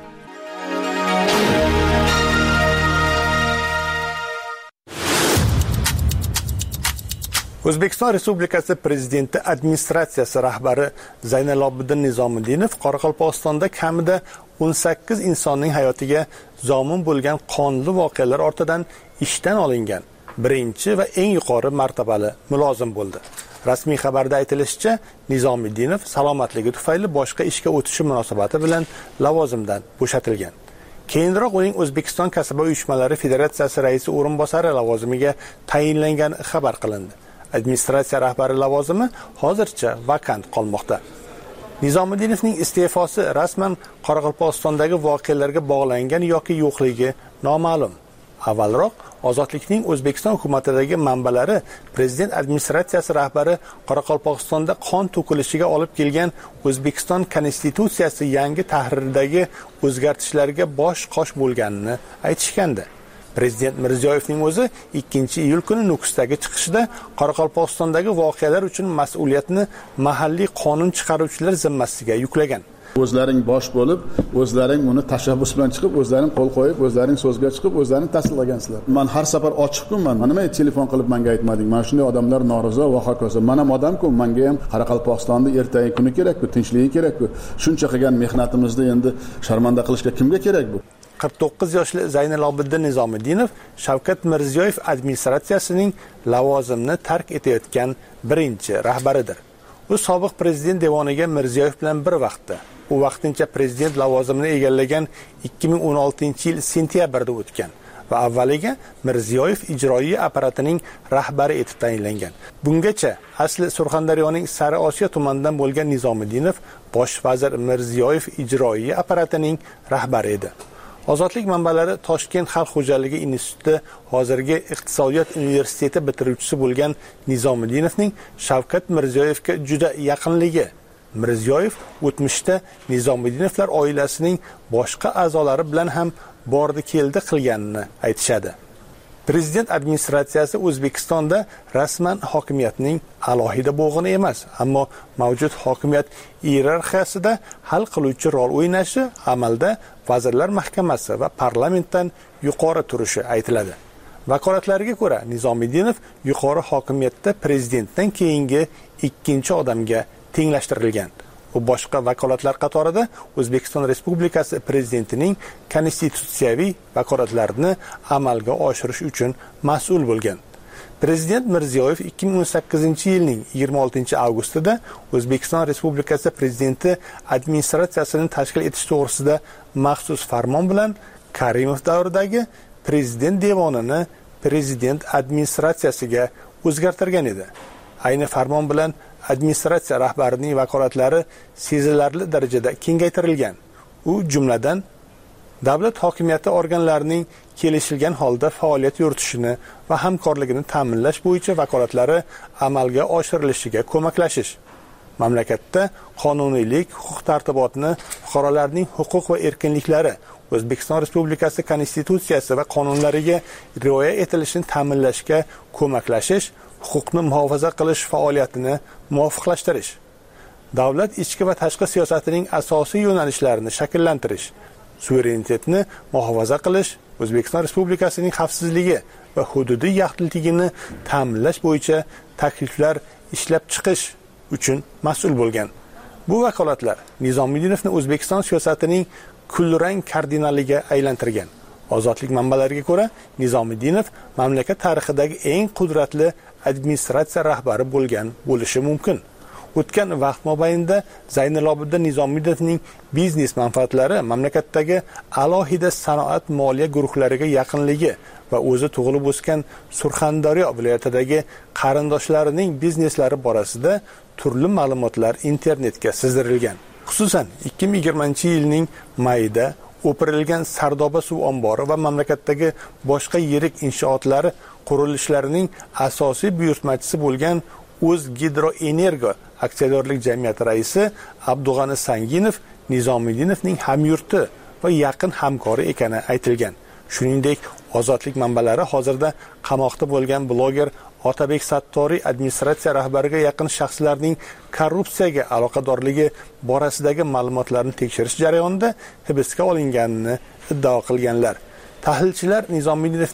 O'zbekiston Respublikasi Prezidenti administratsiyasi rahbari Zaynalobiddin Nizomiddinov Qoraqalpog'istonda kamida o'n sakkiz insonning hayotiga zomin bo'lgan qonli voqealar ortidan ishdan olingan birinchi va eng yuqori martabali mulozim bo'ldi. Rasmiy xabarda aytilishicha, Nizomiddinov salomatligi tufayli boshqa ishga o'tishi munosabati bilan lavozimdan bo'shatilgan. Keyinroq uning O'zbekiston kasaba uyushmalari Federatsiyasi raisi o'rinbosari lavozimiga tayinlangani xabar qilindi. Administratsiya rahbari lavozimi hozircha vakant qolmoqda. Nizomiddinovning iste'fosi rasman Qoraqalpog'istondagi voqealarga bog'langan yoki yo'qligi noma'lum. Avvalroq Ozodlikning O'zbekiston hukumatidagi manbalari prezident administratsiyasi rahbari Qoraqalpog'istonda qon to'kilishiga olib kelgan O'zbekiston konstitutsiyasi yangi tahriridagi o'zgartishlarga bosh qosh bo'lganini aytishgandi. Prezident Mirziyoyevning o'zi ikkinchi iyul kuni Nukusdagi chiqishida Qoraqalpog'istondagi voqealar uchun mas'uliyatni mahalliy qonun chiqaruvchilar zimmasiga yuklagan. O'zlaring bosh bo'lib, o'zlaring uni tashabbus bilan chiqib, o'zlaring qo'l qo'yib, o'zlaring so'zga chiqib, o'zlaring tasdiqlagansizlar. Men har safar ochiqman. Mana nima telefon qilib menga aytmading? Mana shunday odamlar norozi va hokazo. Men ham odam-ku, menga ham Qoraqalpog'istonda ertangi kuni kerak-ku, tinchligi kerak-ku. Shuncha qilgan mehnatimizni endi sharmanda qilishga kimga kerak bu? qirq to'qqiz yoshli Zaynalobiddin Nizomiddinov Shavkat Mirziyoyev administratsiyasining lavozimini tark etayotgan birinchi rahbaridir. U sobiq prezident devoniga Mirziyoyev bilan bir vaqtda, u vaqtincha prezident lavozimini egallagan ikki ming o'n oltinchi yil sentyabrda o'tgan va avvaliga Mirziyoyev ijroiy apparatining rahbari etib tayinlangan. Bungacha asli Surxondaryoning Sariosiyo tumanidan bo'lgan Nizomiddinov bosh vazir Mirziyoyev ijroiy apparatining rahbari edi. Ozodlik manbalari Toshkent xalq xo'jaligi instituti hozirgi iqtisodiyot universiteti bitiruvchisi bo'lgan Nizomiddinovning Shavkat Mirziyoyevga juda yaqinligi. Mirziyoyev o'tmishda Nizomiddinovlar oilasining boshqa a'zolari bilan ham bordi keldi qilganini aytishadi. Prezident administratsiyasi O'zbekistonda rasman hokimiyatning alohida bo'g'ini emas, ammo mavjud hokimiyat iyerarxiyasida hal qiluvchi rol o'ynashi, amalda Vazirlar Mahkamasi va parlamentdan yuqori turishi aytiladi. Vakolatlariga ko'ra, Nizomiddinov yuqori hokimiyatda prezidentdan keyingi ikkinchi odamga tenglashtirilgan. U boshqa vakolatlar qatorida O'zbekiston Respublikasi prezidentining konstitutsiyaviy vakolatlarini amalga oshirish uchun mas'ul bo'lgan. Prezident Mirziyoyev ikki ming o'n sakkizinchi yilning yigirma oltinchi avgustida O'zbekiston Respublikasi prezidenti administratsiyasini tashkil etish to'g'risida maxsus farmon bilan Karimov davridagi prezident devonini prezident administratsiyasiga o'zgartirgan edi. Ayni farmon bilan administratsiya rahbarining vakolatlari sezilarli darajada kengaytirilgan. U jumladan davlat hokimiyati organlarining kelishilgan holda faoliyat yuritishini va hamkorligini ta'minlash bo'yicha vakolatlari amalga oshirilishiga ko'maklashish, mamlakatda qonuniylik, huquq-tartibotni, fuqarolarning huquq va erkinliklari, O'zbekiston Respublikasi konstitutsiyasi va qonunlariga rioya etilishini ta'minlashga ko'maklashish, huquqni muhofaza qilish faoliyatini muvofiqlashtirish, davlat ichki va tashqi siyosatining asosiy yo'nalishlarini shakllantirish, suverenitetni muhofaza qilish, O'zbekiston Respublikasining xavfsizligi va hududiy yaxlitligini ta'minlash bo'yicha takliflar ishlab chiqish uchun mas'ul bo'lgan. Bu vakolatlar Nizomiddinovni O'zbekiston siyosatining kulrang kardinaliga aylantirgan. Ozodlik manbalariga ko'ra, Nizomiddinov mamlakat tarixidagi eng qudratli administratsiya rahbari bo'lgan bo'lishi mumkin. O'tgan vaqt mobaynida Zaynalobiddin Nizomiddinovning biznes manfaatlari mamlakatdagi alohida sanoat moliya guruhlariga yaqinligi va o'zi tug'ilib o'sgan Surxondaryo viloyatidagi qarindoshlarining bizneslari borasida turli ma'lumotlar internetga sizdirilgan. Xususan, ikki ming yigirmanchi yilning mayida o'pirilgan Sardoba suv ombori va mamlakatdagi boshqa yirik inshootlari qurilishlarining asosiy buyurtmachisi bo'lgan O'zgidroenergo aksiyadorlik jamiyati raisi Abdug'ani Sanginov Nizomiddinovning hamyurti va yaqin hamkori ekani aytilgan. Shuningdek, Ozodlik manbalari hozirda qamoqda bo'lgan bloger Otabek Sattoriy administratsiya rahbariga yaqin shaxslarning korrupsiyaga aloqadorligi borasidagi ma'lumotlarni tekshirish jarayonida hibsga olinganini iddao qilganlar. Tahlilchilar Nizomiddinovning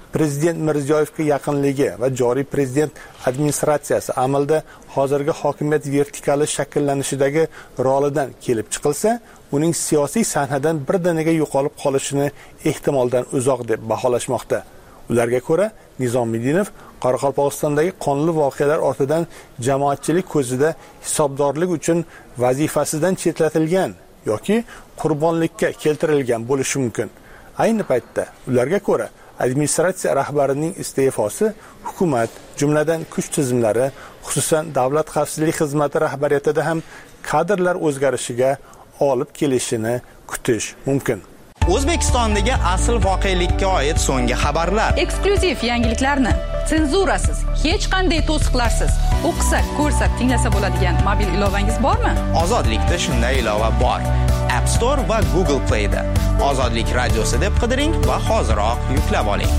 prezident Mirziyoyevga yaqinligi va joriy prezident administratsiyasi amalda hozirgi hokimiyat vertikali shakllanishidagi rolidan kelib chiqilsa, uning siyosiy sahnadan birdaniga yo'qolib qolishini ehtimoldan uzoq deb baholashmoqda. Ularga ko'ra, Nizomiddinov Qoraqalpog'istondagi qonli voqealar ortidan jamoatchilik ko'zida hisobdorlik uchun vazifasidan chetlatilgan yoki qurbonlikka keltirilgan bo'lishi mumkin. Ayni paytda ularga ko'ra administratsiya rahbarining iste'fosi hukumat, jumladan kuch tizimlari, xususan Davlat xavfsizlik xizmati rahbariyatida ham kadrlar o'zgarishiga olib kelishini kutish mumkin. O'zbekistondagi asl voqelikka oid so'nggi xabarlar. Eksklyuziv yangiliklarni senzurasiz, hech qanday to'siqlarsiz o'qisak, ko'rsak, tinglasa bo'ladigan mobil ilovangiz bormi? Ozodlikda shunday ilova bor. App Store va Google Play da. Ozodlik radiosi deb qidiring va hoziroq yuklab oling.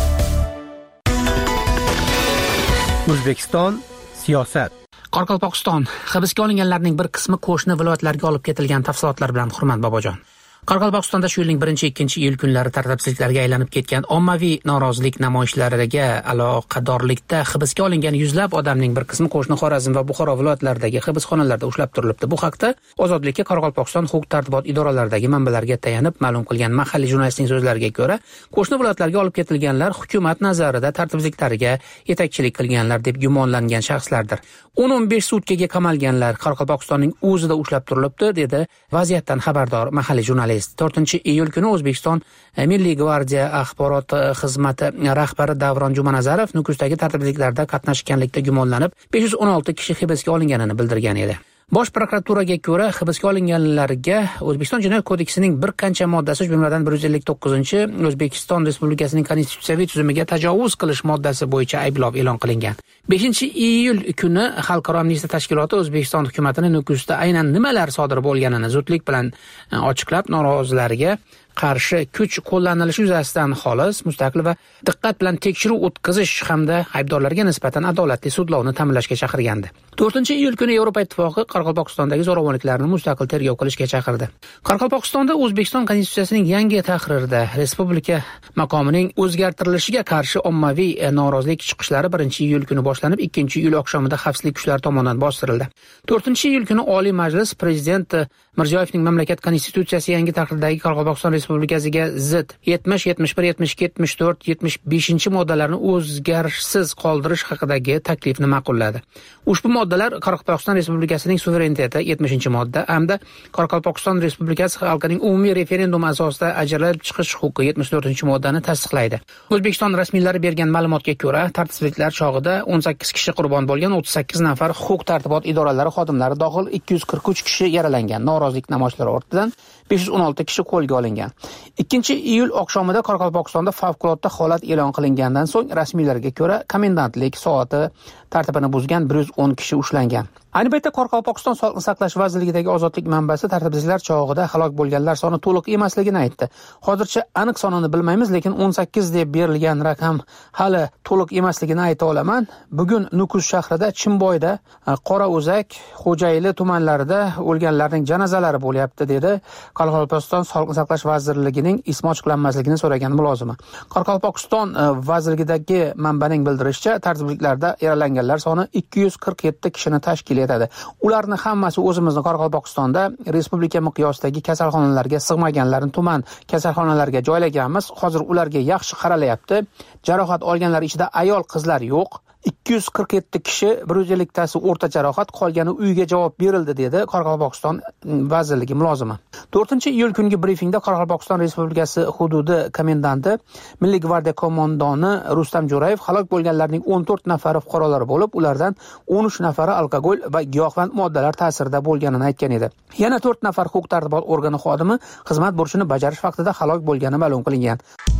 O'zbekiston siyosat. Qoraqalpog'iston hibsga olinganlarning bir qismi qo'shni viloyatlarga olib ketilgan tafsilotlar bilan Hurmat Bobojon. Qoraqalpog'istonda shu yilning birinchi ikkinchi iyul kunlari tartibsizliklarga aylanib ketgan ommaviy norozilik namoyishlariga aloqadorlikda hibsga olingan yuzlab odamning bir qismi qo'shni Xorazm va Buxoro viloyatlaridagi hibsxonalarda ushlab turilibdi. Bu haqda Ozodlikka Qoraqalpog'iston huquq-tartibot idoralariga manbalarga tayanib ma'lum qilgan mahalliy jurnalistning so'zlariga ko'ra, qo'shni viloyatlarga olib ketilganlar hukumat nazarida tartibsizliklariga yetakchilik qilganlar deb gumonlangan shaxslardir. o'n o'n besh sutkaga qamalganlar Qoraqalpog'istonning o'zida ushlab turilibdi, dedi vaziyatdan xabardor mahalliy jurnalist. to'rtinchi iyul kuni O'zbekiston Milliy gvardiya axborot xizmati rahbari Davron Jumanazarov Nukusdagi tartibsizliklarda qatnashganlikda gumonlanib besh yuz o'n olti kishi hibsga olinganini bildirgan edi. Bosh prokuraturaga ko'ra, hibsga olinganlarga O'zbekiston Jinoyat kodeksining bir qancha moddasi, jumladan bir yuz ellik to'qqizinchi O'zbekiston Respublikasining konstitutsiyaviy tuzumiga tajovuz qilish moddasi bo'yicha ayblov e'lon qilingan. beshinchi iyul kuni Xalqaro amnistiya tashkiloti O'zbekiston hukumatini Nukusda aynan nimalar sodir bo'lganini zudlik bilan ochiqlab, norozilarga qarshi kuch qo'llanilishi yuzasidan xolis, mustaqil va diqqat bilan tekshiruv o'tkazish hamda aybdorlarga nisbatan adolatli sudlovni ta'minlashga chaqirgandi. to'rtinchi iyul kuni Yevropa Ittifoqi Qoraqalpog'istondagi zo'ravonliklarni mustaqil tergov qilishga chaqirdi. Qoraqalpog'istonda O'zbekiston konstitutsiyasining yangi tahririda respublika maqomining o'zgartirilishiga qarshi ommaviy norozilik chiqishlari birinchi iyul kuni boshlanib, ikkinchi iyul oqshomida xavfsizlik kuchlari tomonidan bostirildi. to'rtinchi iyul kuni Oliy Majlis Prezident Mirziyoyevning mamlakat konstitutsiyasi yangi tahrirdagi Qoraqalpog'iston Respublikasiga zid yetmish, yetmish bir, yetmish ikki, yetmish to'rt, yetmish beshinchi moddalarni o'zgarishsiz qoldirish haqidagi taklifni ma'qulladi. Ushbu moddalar Qoraqalpog'iston Respublikasining suvereniteti yetmishinchi modda hamda Qoraqalpog'iston Respublikasi xalqining umumiy referendum asosida ajralib chiqish huquqi yetmish to'rtinchi moddani tasdiqlaydi. O'zbekiston rasmiylari bergan ma'lumotga ko'ra, tartibsizliklar chog'ida o'n sakkiz kishi qurbon bo'lgan, o'ttiz sakkiz nafar huquq-tartibot idoralari xodimlari dohil ikki yuz qirq uch kishi yaralangan. Norozilik namoyishlari ortidan besh yuz o'n olti kishi qo'lga olingan. ikkinchi iyul oqshomida Qoraqalpog'istonda favqulodda holat e'lon qilingandan so'ng rasmiylarga ko'ra komendantlik soati tartibini buzgan bir yuz o'n kishi ushlangan. Ayni paytda Qoraqalpog'iston Sog'liqni saqlash vazirligidagi ozodlik manbasi tartibsizliklar chog'ida halok bo'lganlar soni to'liq emasligini aytdi. Hozircha aniq sonini bilmaymiz, lekin o'n sakkiz deb berilgan raqam hali to'liq emasligini ayta olaman. Bugun Nukus shahrida, Chimboyda, Qorao'zak, Xo'jayli tumanlarida o'lganlarning janozalari bo'lyapti, dedi Qoraqalpog'iston Sog'liqni saqlash vazirligining ismi ochiqlanmasligini so'ragan mulozimi. Qoraqalpog'iston vazirligidagi manbaning bildirishicha, tartibsizliklarda yaralanganlar soni ikki yuz qirq yetti kishini tashkil etadi. Ularni hammasi o'zimizning Qoraqalpog'istonda respublika miqyosidagi kasalxonalarga sig'maganlarni tuman kasalxonalarga joylaganmiz. Hozir ularga yaxshi qaralyapti. Jarohat olganlar ichida ayol, qizlar yo'q. ikki yuz qirq yetti kishi, bir yuz ellik tasi o'rta jarohat, qolgani uyga javob berildi, dedi Qoraqalpog'iston vazirligi mulozimi. to'rtinchi iyul kungi brifingda Qoraqalpog'iston Respublikasi hududi komendanti, Milliy gvardiya qo'mondoni Rustam Jo'rayev halok bo'lganlarning o'n to'rt nafari fuqarolar bo'lib, ulardan o'n uch nafari alkogol va giyohvand moddalar ta'sirida bo'lganini aytgan edi. Yana to'rt nafar huquq-tartibot organi xodimi xizmat burchini bajarish vaqtida halok bo'lgani ma'lum qilingan.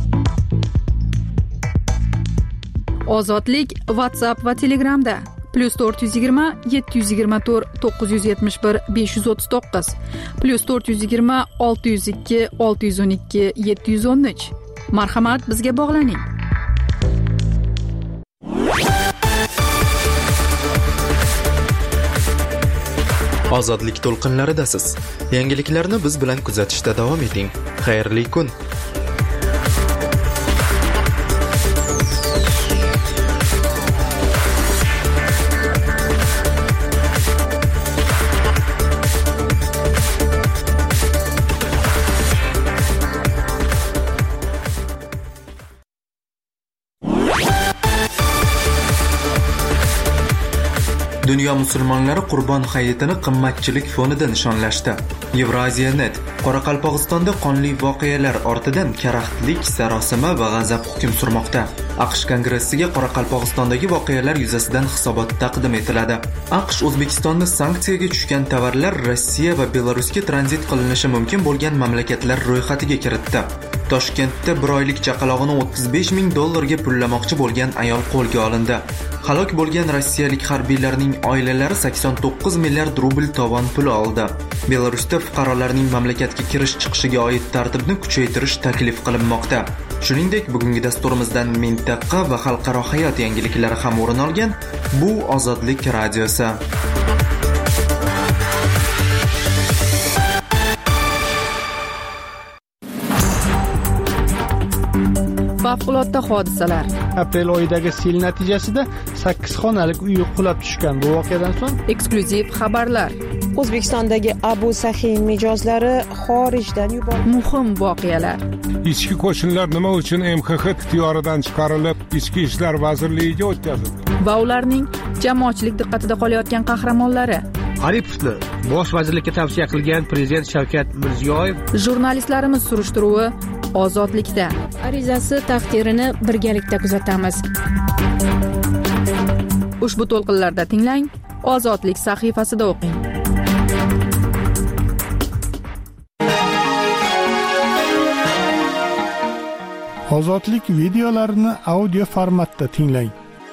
Ozodlik WhatsApp va Telegramda plus to'rt yuz yigirma, yetti yuz yigirma to'rt, to'qqiz yuz yetmish bir, besh yuz o'ttiz to'qqiz, plus to'rt yuz yigirma, olti yuz ikki, olti yuz o'n ikki, yetti yuz o'n uch. Marhamat, bizga bog'laning. Ozodlik to'lqinlaridasiz. Yangiliklarni biz bilan kuzatishda davom eting. Xayrli kun. Dunyo musulmonlari Qurbon hayitini qimmatchilik fonida nishonlashdi. Euraziya.net Qoraqalpog'istonda qonli voqealar ortidan karaxtlik, sarosima va g'azab hukm surmoqda. AQSh kongressiga Qoraqalpog'istondagi voqealar yuzasidan hisobot taqdim etiladi. AQSh O'zbekistonda sanksiyaga tushgan tovarlar Rossiya va Belarusga tranzit qilinishi mumkin bo'lgan mamlakatlar ro'yxatiga kiritdi. Toshkentda bir oylik chaqalog'ini o'ttiz besh ming dollarga pullamoqchi bo'lgan ayol qo'lga olindi. Halok bo'lgan rossiyalik harbiylarning oilalari sakson to'qqiz milliard rubl tovon puli oldi. Belarusda fuqarolarning mamlakatga kirish-chiqishiga oid tartibni kuchaytirish taklif qilinmoqda. Shuningdek, bugungi dasturimizdan mintaqa va xalqaro hayot yangiliklari ham o'rin olgan. Bu Ozodlik radiosi. Favqulodda hodisalar. Aprel oyidagi sel natijasida sakkiz xonalik uy qulab tushgan. Bu voqeadan so'ng eksklyuziv xabarlar. O'zbekistondagi Abu Sahiy mijozlari xorijdan yuborildi. Muhim voqealar. Ichki qo'shinlar nima uchun M X X ixtiyoridan chiqarilib, Ichki ishlar vazirligiga o'tkazildi? Va ularning jamoatchilik diqqatida qolayotgan qahramonlari. Aripovni bosh vazirlikka tavsiya qilgan prezident Shavkat Mirziyoyev. Jurnalistlarimiz surishtiruvi Ozodlikda. Arizasi taqdirini birgalikda kuzatamiz. Ushbu to'lqinlarda tinglang, Ozodlik sahifasida o'qing. Ozodlik videolarini audio formatda tinglang.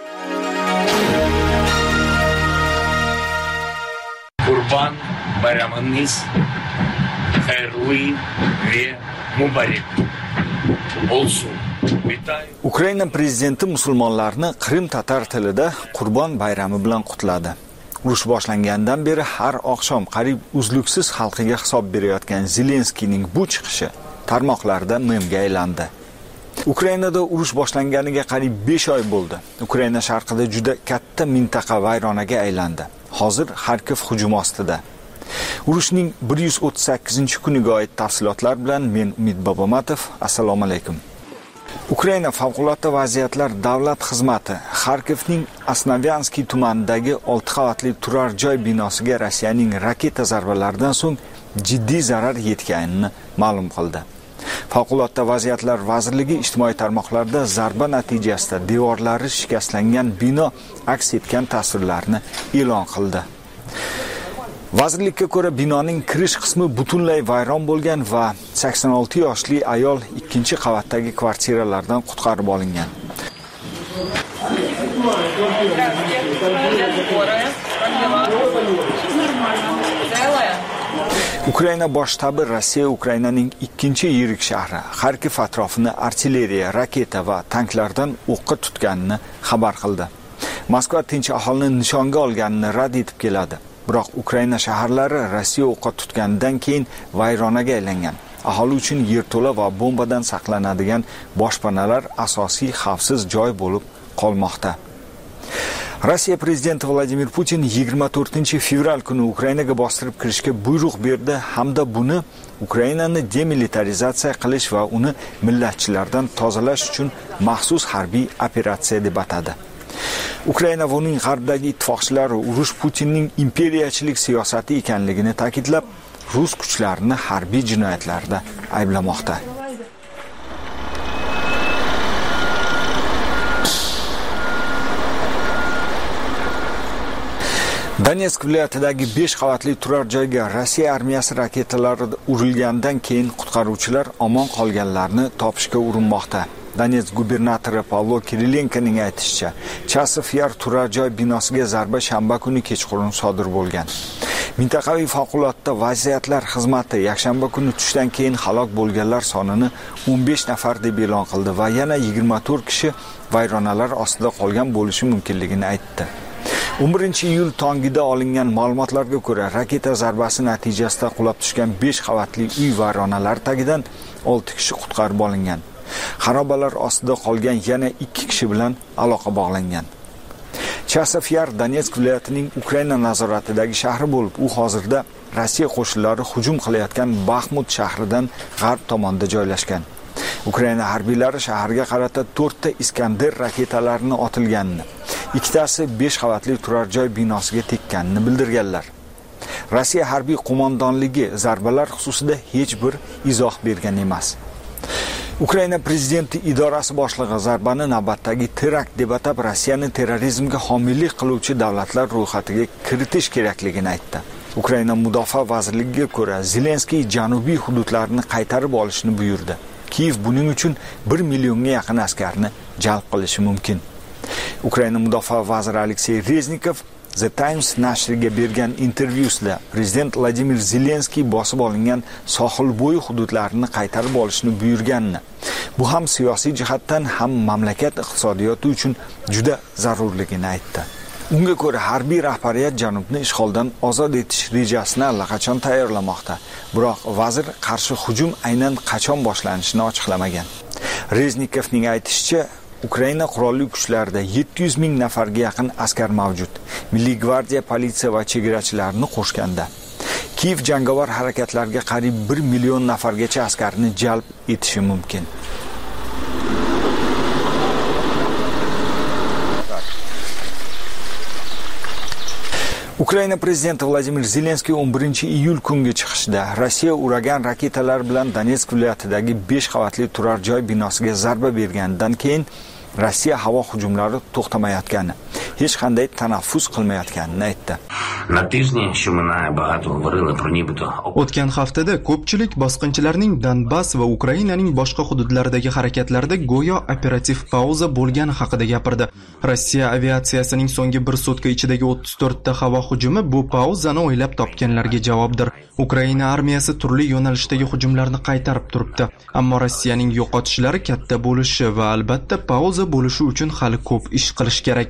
Qurban bayramingiz xayrli va muborak bo'lsin. Ukraina prezidenti musulmonlarni Qrim tatar tilida Qurbon bayrami bilan qutladi. Urush boshlangandan beri har oqshom qariyb uzluksiz xalqiga hisob berayotgan Zelenskiyning bu chiqishi tarmoqlarda memga aylandi. Ukrainada urush boshlanganiga qariyb besh oy bo'ldi. Ukraina sharqida juda katta mintaqa vayronaga aylandi. Hozir Xarkov hujum ostida. Urushning bir yuz o'ttiz sakkizinchi kuniga oid tafsilotlar bilan men Umid Bobomatov. Assalomu alaykum. Ukraina favqulodda vaziyatlar davlat xizmati Xarkovning Asnavyanskiy tumanidagi olti qavatli turar joy binosiga Rossiyaning raketa zarbalaridan so'ng jiddiy zarar yetganini ma'lum qildi. Favqulodda vaziyatlar vazirligi ijtimoiy tarmoqlarda zarba natijasida devorlari shikastlangan bino aks etgan tasvirlarni e'lon qildi. Vazirlikka ko'ra binoning kirish qismi butunlay vayron bo'lgan va sakson olti yoshli ayol ikkinchi qavatdagi kvartiralardan qutqarib olingan. Ukraina bosh shtabi Rossiya Ukrainaning ikkinchi yirik shahri Xarkov atrofini artilleriya, raketa va tanklardan o'qqa tutganini xabar qildi. Moskva tinch aholini nishonga olganini rad etib keladi. Biroq Ukraina shaharlari Rossiya o'qqa tutganidan keyin vayronaga aylangan. Aholi uchun yerto'la va bombadan saqlanadigan boshpanalar asosiy xavfsiz joy bo'lib qolmoqda. Rossiya prezidenti Vladimir Putin yigirma to'rtinchi fevral kuni Ukrainaga bostirib kirishga buyruq berdi hamda buni Ukrainani demilitarizatsiya qilish va uni millatchilardan tozalash uchun maxsus harbiy operatsiya deb atadi. Ukraina va uning g'arbdagi ittifoqchilari urush Putinning imperiyachilik siyosati ekanligini ta'kidlab, rus kuchlarini harbiy jinoyatlarda ayblamoqda. Donetsk viloyatidagi besh qavatli turar joyga Rossiya armiyasi raketalari urilgandan keyin qutqaruvchilar omon qolganlarni topishga urinmoqda. Donetsk gubernatori Pavlo Kirilenkoning aytishicha, Chasov Yar turar joy binosiga zarba shanba kuni kechqurun sodir bo'lgan. Mintaqaviy favqulodda vaziyatlar xizmati yakshanba kuni tushdan keyin halok bo'lganlar sonini o'n besh nafar deb e'lon qildi va yana yigirma to'rt kishi vayronalar ostida qolgan bo'lishi mumkinligini aytdi. o'n birinchi iyul tongida olingan ma'lumotlarga ko'ra, raketa zarbasi natijasida qulab tushgan besh qavatli uy vayronalari tagidan olti kishi qutqarib olingan. Xarobalar ostida qolgan yana ikki kishi bilan aloqa bog'langan. Chasov Yar Donetsk viloyatining Ukraina nazoratidagi shahri bo'lib, u hozirda Rossiya qo'shinlari hujum qilayotgan Baxmut shahridan g'arb tomonda joylashgan. Ukraina harbiylari shaharga qarata to'rtta Iskander raketalarini otilganini, ikkitasi besh qavatli turar joy binosiga tekkanini bildirganlar. Rossiya harbiy qo'mondonligi zarbalar xususida hech bir izoh bergan emas. Ukraina prezidenti idorasi boshlig'i zarbani navbatdagi terakt deb atab Rossiyani terrorizmga homiylik qiluvchi davlatlar ro'yxatiga kiritish kerakligini aytdi. Ukraina mudofaa vazirligiga ko'ra, Zelenskiy janubiy hududlarni qaytarib olishni buyurdi. Kiyev buning uchun bir millionga yaqin askarni jalb qilishi mumkin. Ukraina mudofaa vaziri Aleksey Reznikov The Times nashriga bergan intervyusida prezident Vladimir Zelenskiy bosib olingan sohil bo'yi hududlarini qaytarib olishni buyurganini, bu ham siyosiy jihatdan ham mamlakat iqtisodiyoti uchun juda zarurligini aytdi. Unga ko'ra harbiy rahbariyat janubni ishg'oldan ozod etish rejasini allaqachon tayyorlamoqda. Biroq vazir qarshi hujum aynan qachon boshlanishini ochiqlamagan. Reznikovning aytishicha, Ukraina qurolli kuchlarida yetti yuz ming nafarga yaqin askar mavjud. Milliy gvardiya, politsiya va chegarachilarni qo'shganda. Kiyev jangovar harakatlarga qariyb bir million nafargacha askarni jalb etishi mumkin. Ukraina prezidenti Vladimir Zelenskiy o'n birinchi iyul kungi chiqishida Rossiya uragan raketalar bilan Donetsk viloyatidagi besh qavatli turar joy binosiga zarba berganidan keyin Rossiya havo hujumlari to'xtamayotgani, hech qanday tanaffus qilmayotganini aytdi. O'tgan haftada ko'pchilik bosqinchilarning Donbass va Ukrainaning boshqa hududlaridagi harakatlarda go'yo operativ pauza bo'lgani haqida gapirdi. Rossiya aviatsiyasining so'nggi bir sutka ichidagi o'ttiz to'rtta havo hujumi bu pauzani o'ylab topganlarga javobdir. Ukraina armiyasi turli yo'nalishdagi hujumlarni qaytarib turibdi, ammo Rossiyaning yo'qotishlari katta bo'lishi va albatta pauza bo'lishi uchun hali ko'p ish qilish kerak.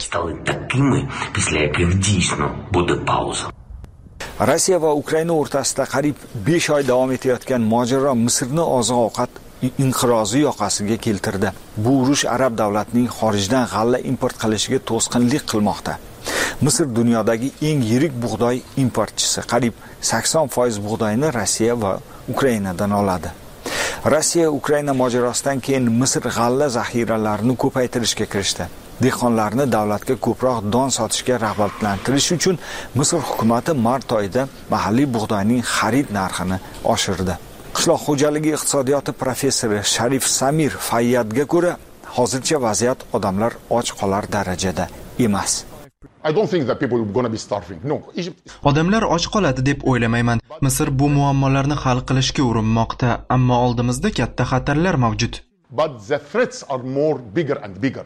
Rossiya va Ukraina o'rtasida qariyb besh oy davom etayotgan mojaro Misrni oziq-ovqat inqirozi yoqasiga keltirdi. Bu urush arab davlatining xorijdan g'alla import qilishiga to'sqinlik qilmoqda. Misr dunyodagi eng yirik bug'doy importchisi, qariyb sakson foiz bug'doyni Rossiya va Ukrainadan oladi. Rossiya Ukraina mojarosidan keyin Misr g'alla zaxiralarini ko'paytirishga kirishdi. Dehqonlarni davlatga ko'proq don sotishga rag'batlantirish uchun Misr hukumatı mart oyida mahalliy bug'doyning xarid narxini oshirdi. Qishloq xo'jaligi iqtisodiyoti professori Sharif Samir Fayyadga ko'ra, hozircha vaziyat odamlar och qolar darajada emas. Odamlar och qoladi deb o'ylamayman. Misr bu muammolarni hal qilishga urinmoqda, ammo oldimizda katta xatarlar mavjud. But the threats are more bigger and bigger.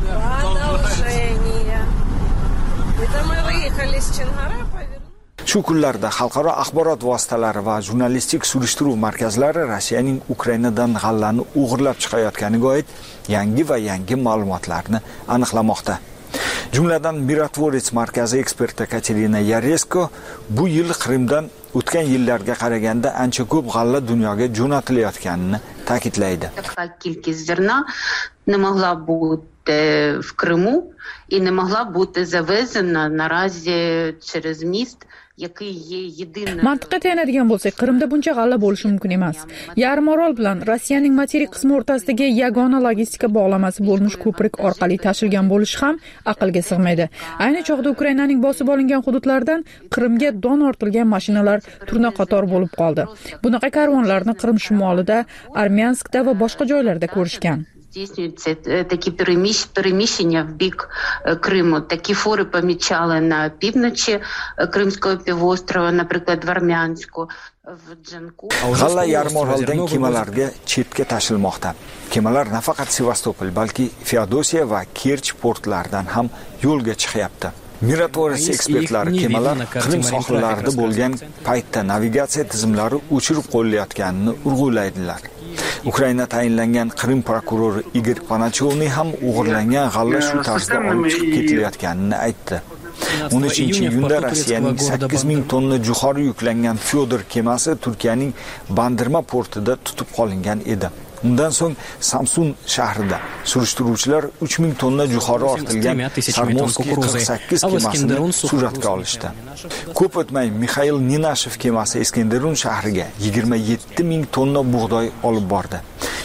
Shu kunlarda xalqaro axborot vositalari va jurnalistik surishtiruv markazlari Rossiyaning Ukrainadan g'allani o'g'irlab chiqayotganiga oid yangi va yangi ma'lumotlarni aniqlamoqda. Jumladan Mirotvorets markazi eksperti Katerina Yaresko bu yil Qrimdan o'tgan yillarga qaraganda ancha ko'p g'alla dunyoga jo'natilayotganini ta'kidlaydi. Кількість зерна не могла бути в Криму і не могла бути завезена наразі через міст, який є єдиним. Mantiqqa tayanadigan bo'lsak, Qrimda buncha g'alla bo'lishi mumkin emas. Yarimorol bilan Rossiyaning materik qismi o'rtasidagi yagona logistika bog'lamasi bo'lmish ko'prik orqali tashilgan bo'lishi ham aqlga sig'maydi. Ayni chog'da Ukrainaning bosib olingan hududlaridan Qrimga don ortilgan mashinalar turna-qator bo'lib qoldi. Bunaqa karvonlarni Qrim shimolida, Armyanskda va boshqa joylarda ko'rishgan. Здійснюються такі переміщення в бік Криму. Такі фури помічали на півночі Кримського півострова, наприклад, в Армянську, в Джанку. G'alla Yarmoroldan kemalarga chetga tashilmoqda. Kemalar nafaqat Sevastopol, balki Feodosiya va Kerch portlaridan ham yo'lga chiqyapti. Mirotvorets ekspertlari kemalar Qrim sohillarida bo'lgan paytda navigatsiya tizimlari o'chirib qo'yilayotganini urg'ulaydilar. Ukraina tayinlangan Qrim prokurori Igor Panachovniy ham o'g'irlangan g'alla shu tarzda olib chiqib ketilayotganini aytdi. o'n uchinchi iyunda Rossiyaning sakkiz ming tonna jo'xori yuklangan Fyodor kemasi Turkiyaning Bandirma portida tutib qolingan edi. Undan so'ng Samsun shahrida surishtiruvchilar uch ming tonna jo'xori ortilgan Sarmovskiy qirq sakkiz kemasini suratga olishdi. Ko'p o'tmay Mikhail Ninashev kemasi Iskenderun shahriga yigirma yetti ming tonna bug'doy olib bordi.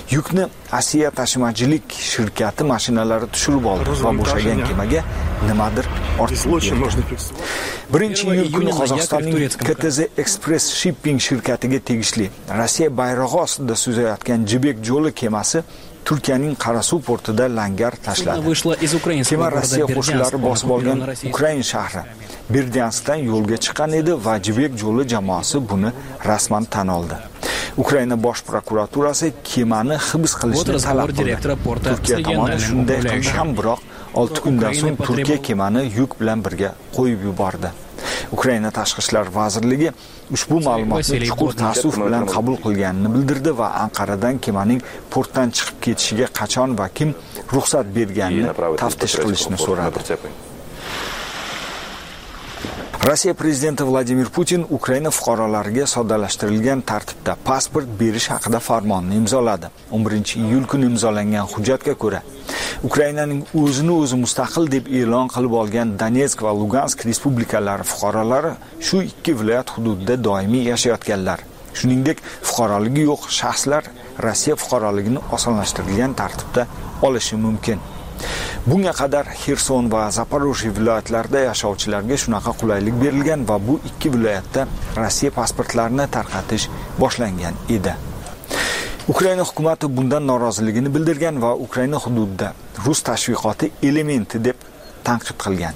Yukni Asiya tashimachilik shirkati mashinalari tushirib oldi va bo'shagan kemaga nimadir ortib berdi. birinchi iyul kuni Qozog'istonning K T Z Express Shipping shirkatiga tegishli Rossiya bayrog'i ostida suzayotgan Jibek yo'li kemasi Turkiyaning Qarasuv portida langar tashladi. Kema Rossiya qo'shinlari bosib olgan Ukraina shahri Berdyanskdan yo'lga chiqqan edi va Jibek yo'li jamoasi buni rasman tan oldi. Ukraina bosh prokuraturasi kemani hibs qilishni talab qildi. Turkiya tomoni shunday qildi ham, biroq olti kundan so'ng Turkiya kemani yuk bilan birga qo'yib yubordi. Ukraina tashqi ishlar vazirligi ushbu ma'lumotni chuqur ta'assuf bilan qabul qilganini bildirdi va Anqaradan kemaning portdan chiqib ketishiga qachon va kim ruxsat berganini taftish qilishni so'radi. Rossiya prezidenti Vladimir Putin Ukraina fuqarolariga soddalashtirilgan tartibda pasport berish haqida farmonni imzoladi. o'n birinchi iyul kuni imzolangan hujjatga ko'ra, Ukrainaning o'zini o'zi mustaqil deb e'lon qilib olgan Donetsk va Lugansk respublikalari fuqarolari shu ikki viloyat hududida doimiy yashayotganlar, shuningdek fuqaroligi yo'q shaxslar Rossiya fuqaroligini osonlashtirilgan tartibda olishi mumkin. Bunga qadar Xerson va Zaporojye viloyatlarida yashovchilarga shunaqa qulaylik berilgan va bu ikki viloyatda Rossiya pasportlarini tarqatish boshlangan edi. Ukraina hukumati bundan noroziligini bildirgan va Ukraina hududida rus tashviqoti elementi deb tanqid qilgan.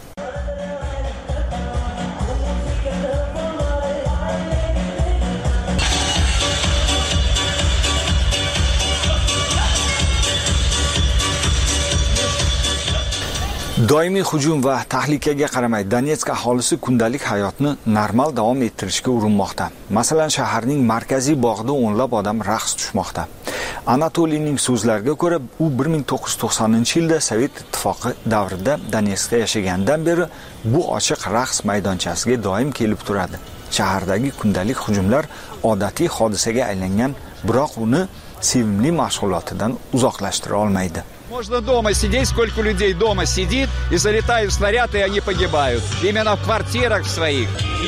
Doimiy hujum va tahlikaga qaramay Donetsk aholisi kundalik hayotni normal davom ettirishga urinmoqda. Masalan, shaharning markaziy bog'ida o'nlab odam raqs tushmoqda. Anatoliyning so'zlariga ko'ra, u bir ming to'qqiz yuz to'qsoninchi yilda Sovet ittifoqi davrida Donetskda yashagandan beri bu ochiq raqs maydonchasiga doim kelib turadi. Shahardagi kundalik hujumlar odatiy hodisaga aylangan, biroq uni sevimli mashg'ulotidan uzoqlashtira olmaydi. Можно дома сидеть, сколько людей дома сидит, и залетают снаряды, и они погибают. Именно в квартирах своих.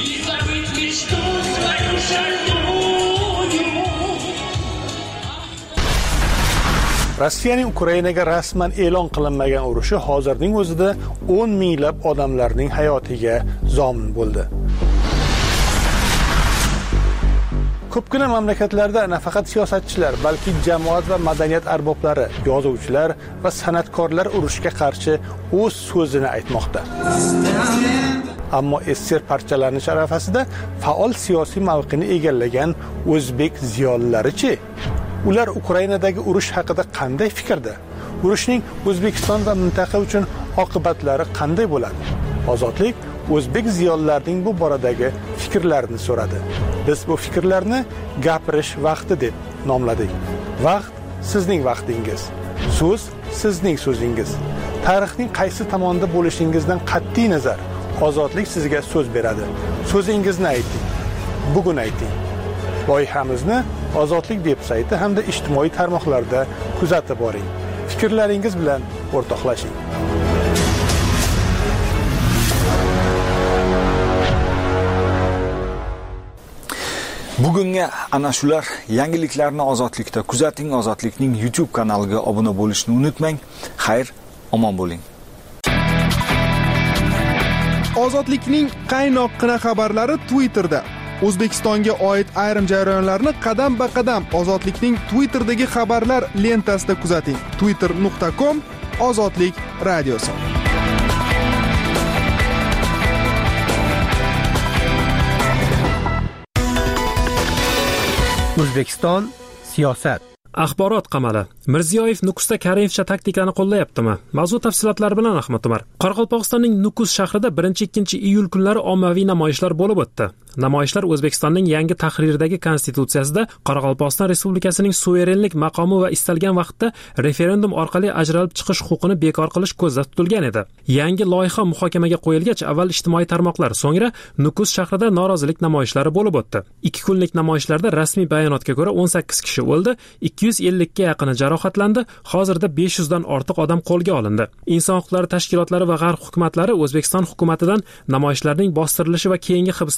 Rossiyaning Ukrainaga rasman e'lon qilinmagan urushi hozirning o'zida o'n minglab odamlarning hayotiga zomin bo'ldi. Ko'pgina mamlakatlarda nafaqat siyosatchilar, balki jamoat va madaniyat arboblari, yozuvchilar va san'atkorlar urushga qarshi o'z so'zini aytmoqda. Ammo essier parchalanish arafasida faol siyosiy mavqeni egallagan o'zbek ziyolilari-chi? Ular Ukrainadagi urush haqida qanday fikrda? Urushning O'zbekiston va mintaqa uchun oqibatlari qanday bo'ladi? Ozodlik o'zbek ziyolilarining bu boradagi fikrlarini so'radi. Biz bu fikrlarni gapirish vaqti deb nomladik. Vaqt sizning vaqtingiz, so'z sizning so'zingiz. Tarixning qaysi tomonda bo'lishingizdan qat'iy nazar, ozodlik sizga so'z beradi. So'zingizni ayting. Bugun ayting. Loyihamizni Ozodlik veb-sayti hamda ijtimoiy tarmoqlarda kuzatib boring. Fikrlaringiz bilan o'rtoqlashing. Bugunga ana shular. Yangiliklarni Ozodlikda kuzating. Ozodlikning YouTube kanaliga obuna bo'lishni unutmang. Xayr, omon bo'ling. Ozodlikning qaynoqqina xabarlari Twitterda. O'zbekistonga oid ayrim jarayonlarni qadam-ba-qadam Ozodlikning Twitterdagi xabarlar lentasida kuzating. twitter nuqta com Ozodlik radiosi. O'zbekiston siyosat. Axborot qamali. Mirziyoyev Nukusda Karimovcha taktikani qo'llayaptimi? Mavzu tafsilotlari bilan Ahmad Umar. Qoraqalpog'istonning Nukus shahrida birinchi-ikkinchi iyul kunlari ommaviy namoyishlar bo'lib o'tdi. Namoyishlar O'zbekistonning yangi tahrirdagi konstitutsiyasida Qoraqalpog'iston Respublikasining suverenlik maqomi va istalgan vaqtda referendum orqali ajralib chiqish huquqini bekor qilish ko'zda tutilgan edi. Yangi loyiha muhokamaga qo'yilgach, avval ijtimoiy tarmoqlar, so'ngra Nukus shahrida norozilik namoyishlari bo'lib o'tdi. ikki kunlik namoyishlarda rasmiy bayonotga ko'ra o'n sakkiz kishi o'ldi, ikki yuz ellik ga yaqini jarohatlandi, hozirda besh yuz dan ortiq odam qo'lga olindi. Inson huquqlari tashkilotlari va g'arb hukumatlari O'zbekiston hukumatidan namoyishlarning bostirilishi va keyingi hibslar bo'yicha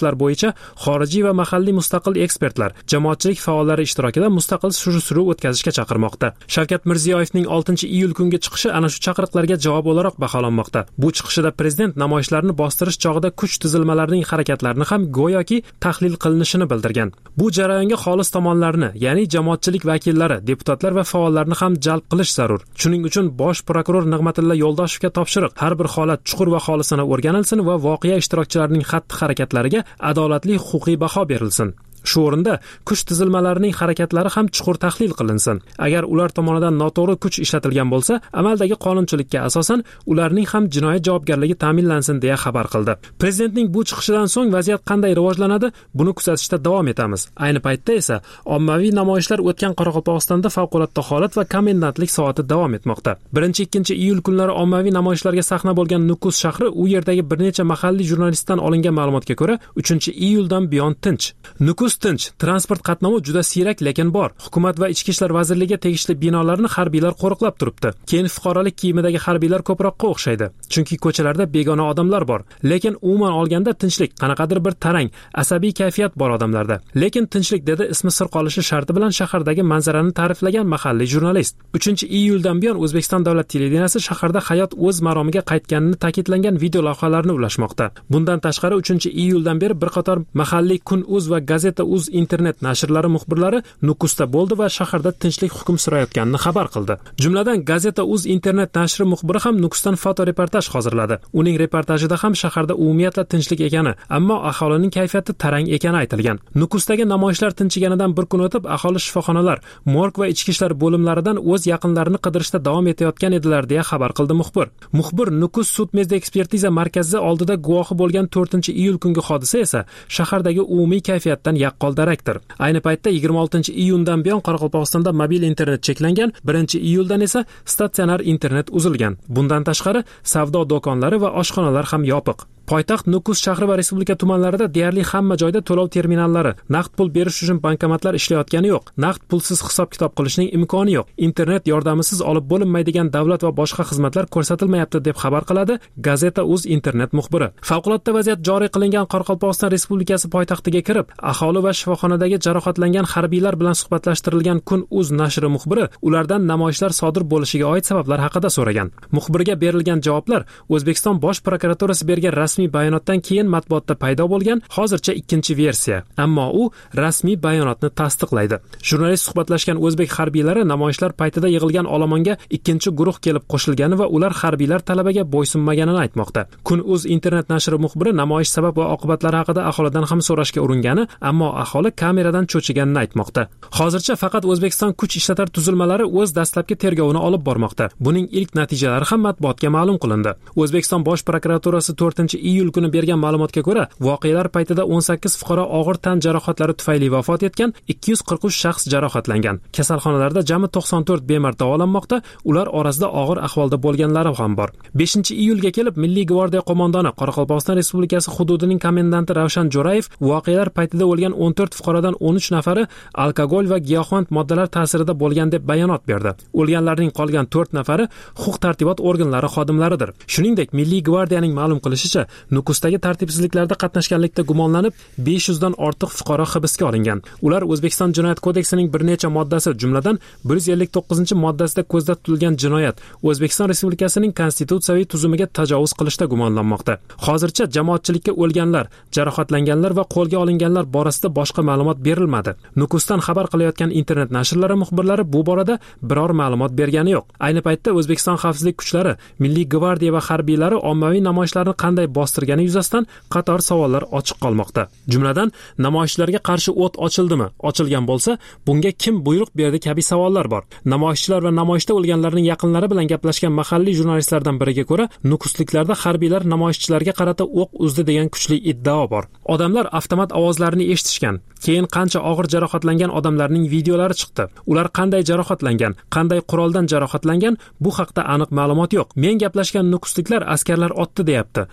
bo'yicha xorijiy va mahalliy mustaqil ekspertlar jamoatchilik faollari ishtirokida mustaqil surishtiruv o'tkazishga chaqirmoqda. Shavkat Mirziyoyevning oltinchi iyul kungi chiqishi ana shu chaqiriqlarga javob o'laroq baholanmoqda. Bu chiqishida prezident namoyishlarni bostirish chog'ida kuch tuzilmalarining harakatlarini ham go'yoki tahlil qilinishini bildirgan. Bu jarayonga xolis tomonlarni, ya'ni jamoatchilik vakillari, deputatlar va faollarni ham jalb qilish zarur. Shuning uchun bosh prokuror Nig'matilla Yo'ldoshevga topshiriq: har bir holat chuqur va xolisona o'rganilsin va voqea ishtirokchilarining xatti-harakatlariga adolatli huquqiy baho berilsin. Shu o'rinda kuch tizilmalarining harakatlari ham chuqur tahlil qilinsin. Agar ular tomonidan noto'g'ri kuch ishlatilgan bo'lsa, amaldagi qonunchilikka asosan ularning ham jinoyat javobgarligi ta'minlansin deya xabar qildi. Prezidentning bu chiqishidan so'ng vaziyat qanday rivojlanadi, buni kuzatishda davom etamiz. Ayni paytda esa ommaviy namoyishlar o'tgan Qoraqalpog'istonda favqulodda holat va komendantlik soati davom etmoqda. birinchi ikkinchi iyul kunlari ommaviy namoyishlarga sahna bo'lgan Nukus shahri u yerdagi bir necha mahalliy jurnalistdan olingan ma'lumotga ko'ra uchinchi iyuldan buyon tinch. Nukus tinch, transport qatnovi juda siyrak lekin bor. Hukumat va ichki ishlar vazirligiga tegishli binolarni harbiylar qo'riqlab turibdi. Keyin fuqarolik kiyimidagi harbiylar ko'proqqa o'xshaydi. Chunki ko'chalarda begona odamlar bor. Lekin umuman olganda tinchlik, qanaqadir bir tarang, asabiy kayfiyat bor odamlarda. Lekin tinchlik dedi ismi sir qolishi sharti bilan shahardagi manzarani ta'riflagan mahalliy jurnalist. uchinchi iyuldan buyon O'zbekiston davlat televideniyasi shaharda hayot o'z maromiga qaytganini ta'kidlangan video lavhalarni ulashmoqda. Bundan tashqari uchinchi iyuldan beri bir qator mahalliy Kun.uz va Gazeta uz internet nashrlari muxbirlari Nukusda bo'ldi va shaharda tinchlik hukm surayotganini xabar qildi. Jumladan Gazeta uz internet nashri muxbiri ham Nukusdan fotoreportaj hozirladi. Uning reportajida ham shaharda umumiyatla tinchlik ekani, ammo aholining kayfiyati tarang ekani aytilgan. Nukusdagi namoyishlar tinchiganidan bir kun o'tib aholi shifoxonalar, morg va ichki ishlar bo'limlaridan o'z yaqinlarini qidirishda davom etayotgan edilar deya xabar qildi muxbir. Muxbir Nukus sud medya ekspertiza markazi oldida guvohi bo'lgan to'rtinchi iyul kungi hodisa esa shahardagi umumiy kayfiyatdan yaqqol darakdir. Ayni paytda yigirma oltinchi iyundan buyon Qoraqalpog'istonda mobil internet cheklangan, birinchi iyuldan esa statsionar internet uzilgan. Bundan tashqari savdo do'konlari va oshxonalar ham yopiq. Poytaxt Nukus shahri va respublika tumanlarida deyarli hamma joyda to'lov terminallari, naqd pul berish uchun bankomatlar ishlayotgani yo'q. Naqd pulsiz hisob-kitob qilishning imkoni yo'q. Internet yordamisiz olib bo'linmaydigan davlat va boshqa xizmatlar ko'rsatilmayapti deb xabar qiladi Gazeta uz internet muxbiri. Favqulodda vaziyat joriy qilingan Qoraqalpog'iston Respublikasi poytaxtiga kirib, aholi va shifoxonadagi jarohatlangan harbiylar bilan suhbatlashtirilgan Kun.uz nashri muxbiri ulardan namoyishlar sodir bo'lishiga oid sabablar haqida so'ragan. Muxbirga berilgan javoblar O'zbekiston bosh prokuraturasi bergan rasmiy bayonotdan keyin matbuotda paydo bo'lgan hozircha ikkinchi versiya. Ammo u rasmiy bayonotni tasdiqlaydi. Jurnalist suhbatlashgan o'zbek harbiylari namoyishlar paytida yig'ilgan olomonga ikkinchi guruh kelib qo'shilgani va ular harbiylar talabiga bo'ysunmaganini aytmoqda. Kun.uz internet nashri muxbiri namoyish sabab va oqibatlari haqida aholidan ham so'rashga uringani, ammo aholi kameradan cho'chiganini aytmoqda. Hozircha faqat O'zbekiston kuch ishlatar tuzilmalari o'z dastlabki tergovini olib bormoqda. Buning ilk natijalari ham matbuotga ma'lum qilindi. O'zbekiston bosh prokuraturasi to'rtinchi iyul kuni bergan ma'lumotga ko'ra, voqealar paytida o'n sakkiz fuqaro og'ir tan jarohatlari tufayli vafot etgan, ikki yuz qirq uch shaxs jarohatlangan. Kasalxonalarda jami to'qson to'rt bemor davolanmoqda, ular orasida og'ir ahvolda bo'lganlari ham bor. beshinchi iyulga kelib Milliy gvardiya qo'mondoni Qoraqalpog'iston Respublikasi hududining komendanti Ravshan Jo'rayev voqealar paytida o'lgan o'n to'rt fuqarodan o'n uch nafari alkogol va giyohvand moddalar ta'sirida bo'lgan deb bayonot berdi. O'lganlarning qolgan to'rt nafari huquq-tartibot organlari xodimlaridir. Shuningdek, Milliy gvardiyaning ma'lum qilishicha, Nukusdagi tartibsizliklarda qatnashganlikda gumonlanib besh yuzdan ortiq fuqaro hibsga olingan. Ular O'zbekiston Jinoyat kodeksining bir necha moddasi, jumladan bir yuz ellik to'qqizinchi moddasida ko'zda tutilgan jinoyat, O'zbekiston Respublikasining konstitutsiyaviy tuzumiga tajovuz qilishda gumonlanmoqda. Hozircha jamoatchilikka o'lganlar, jarohatlanganlar va qo'lga olinganlar borasida boshqa ma'lumot berilmadi. Nukusdan xabar qilayotgan internet nashrlari muxbirlari bu borada biror ma'lumot bergani yo'q. Ayni paytda O'zbekiston xavfsizlik kuchlari, Milliy gvardiya va harbiylari ommaviy namoyishlarni qanday bostirgani yuzasidan qator savollar ochiq qolmoqda. Jumladan, namoyishlarga qarshi o't ochildimi? Ochilgan bo'lsa, bunga kim buyruq berdi kabi savollar bor. Namoyishchilar va namoyishda o'lganlarning yaqinlari bilan gaplashgan mahalliy jurnalistlardan biriga ko'ra, Nukusliklarda harbiylar namoyishchilarga qarata o'q uzdi degan kuchli iddao bor. Odamlar avtomat ovozlarini eshitishgan. Keyin qancha og'ir jarohatlangan odamlarning videolari chiqdi. Ular qanday jarohatlangan, qanday quroldan jarohatlangan, bu haqda aniq ma'lumot yo'q. Men gaplashgan nukusliklar askarlar otdi deyapti. Lekin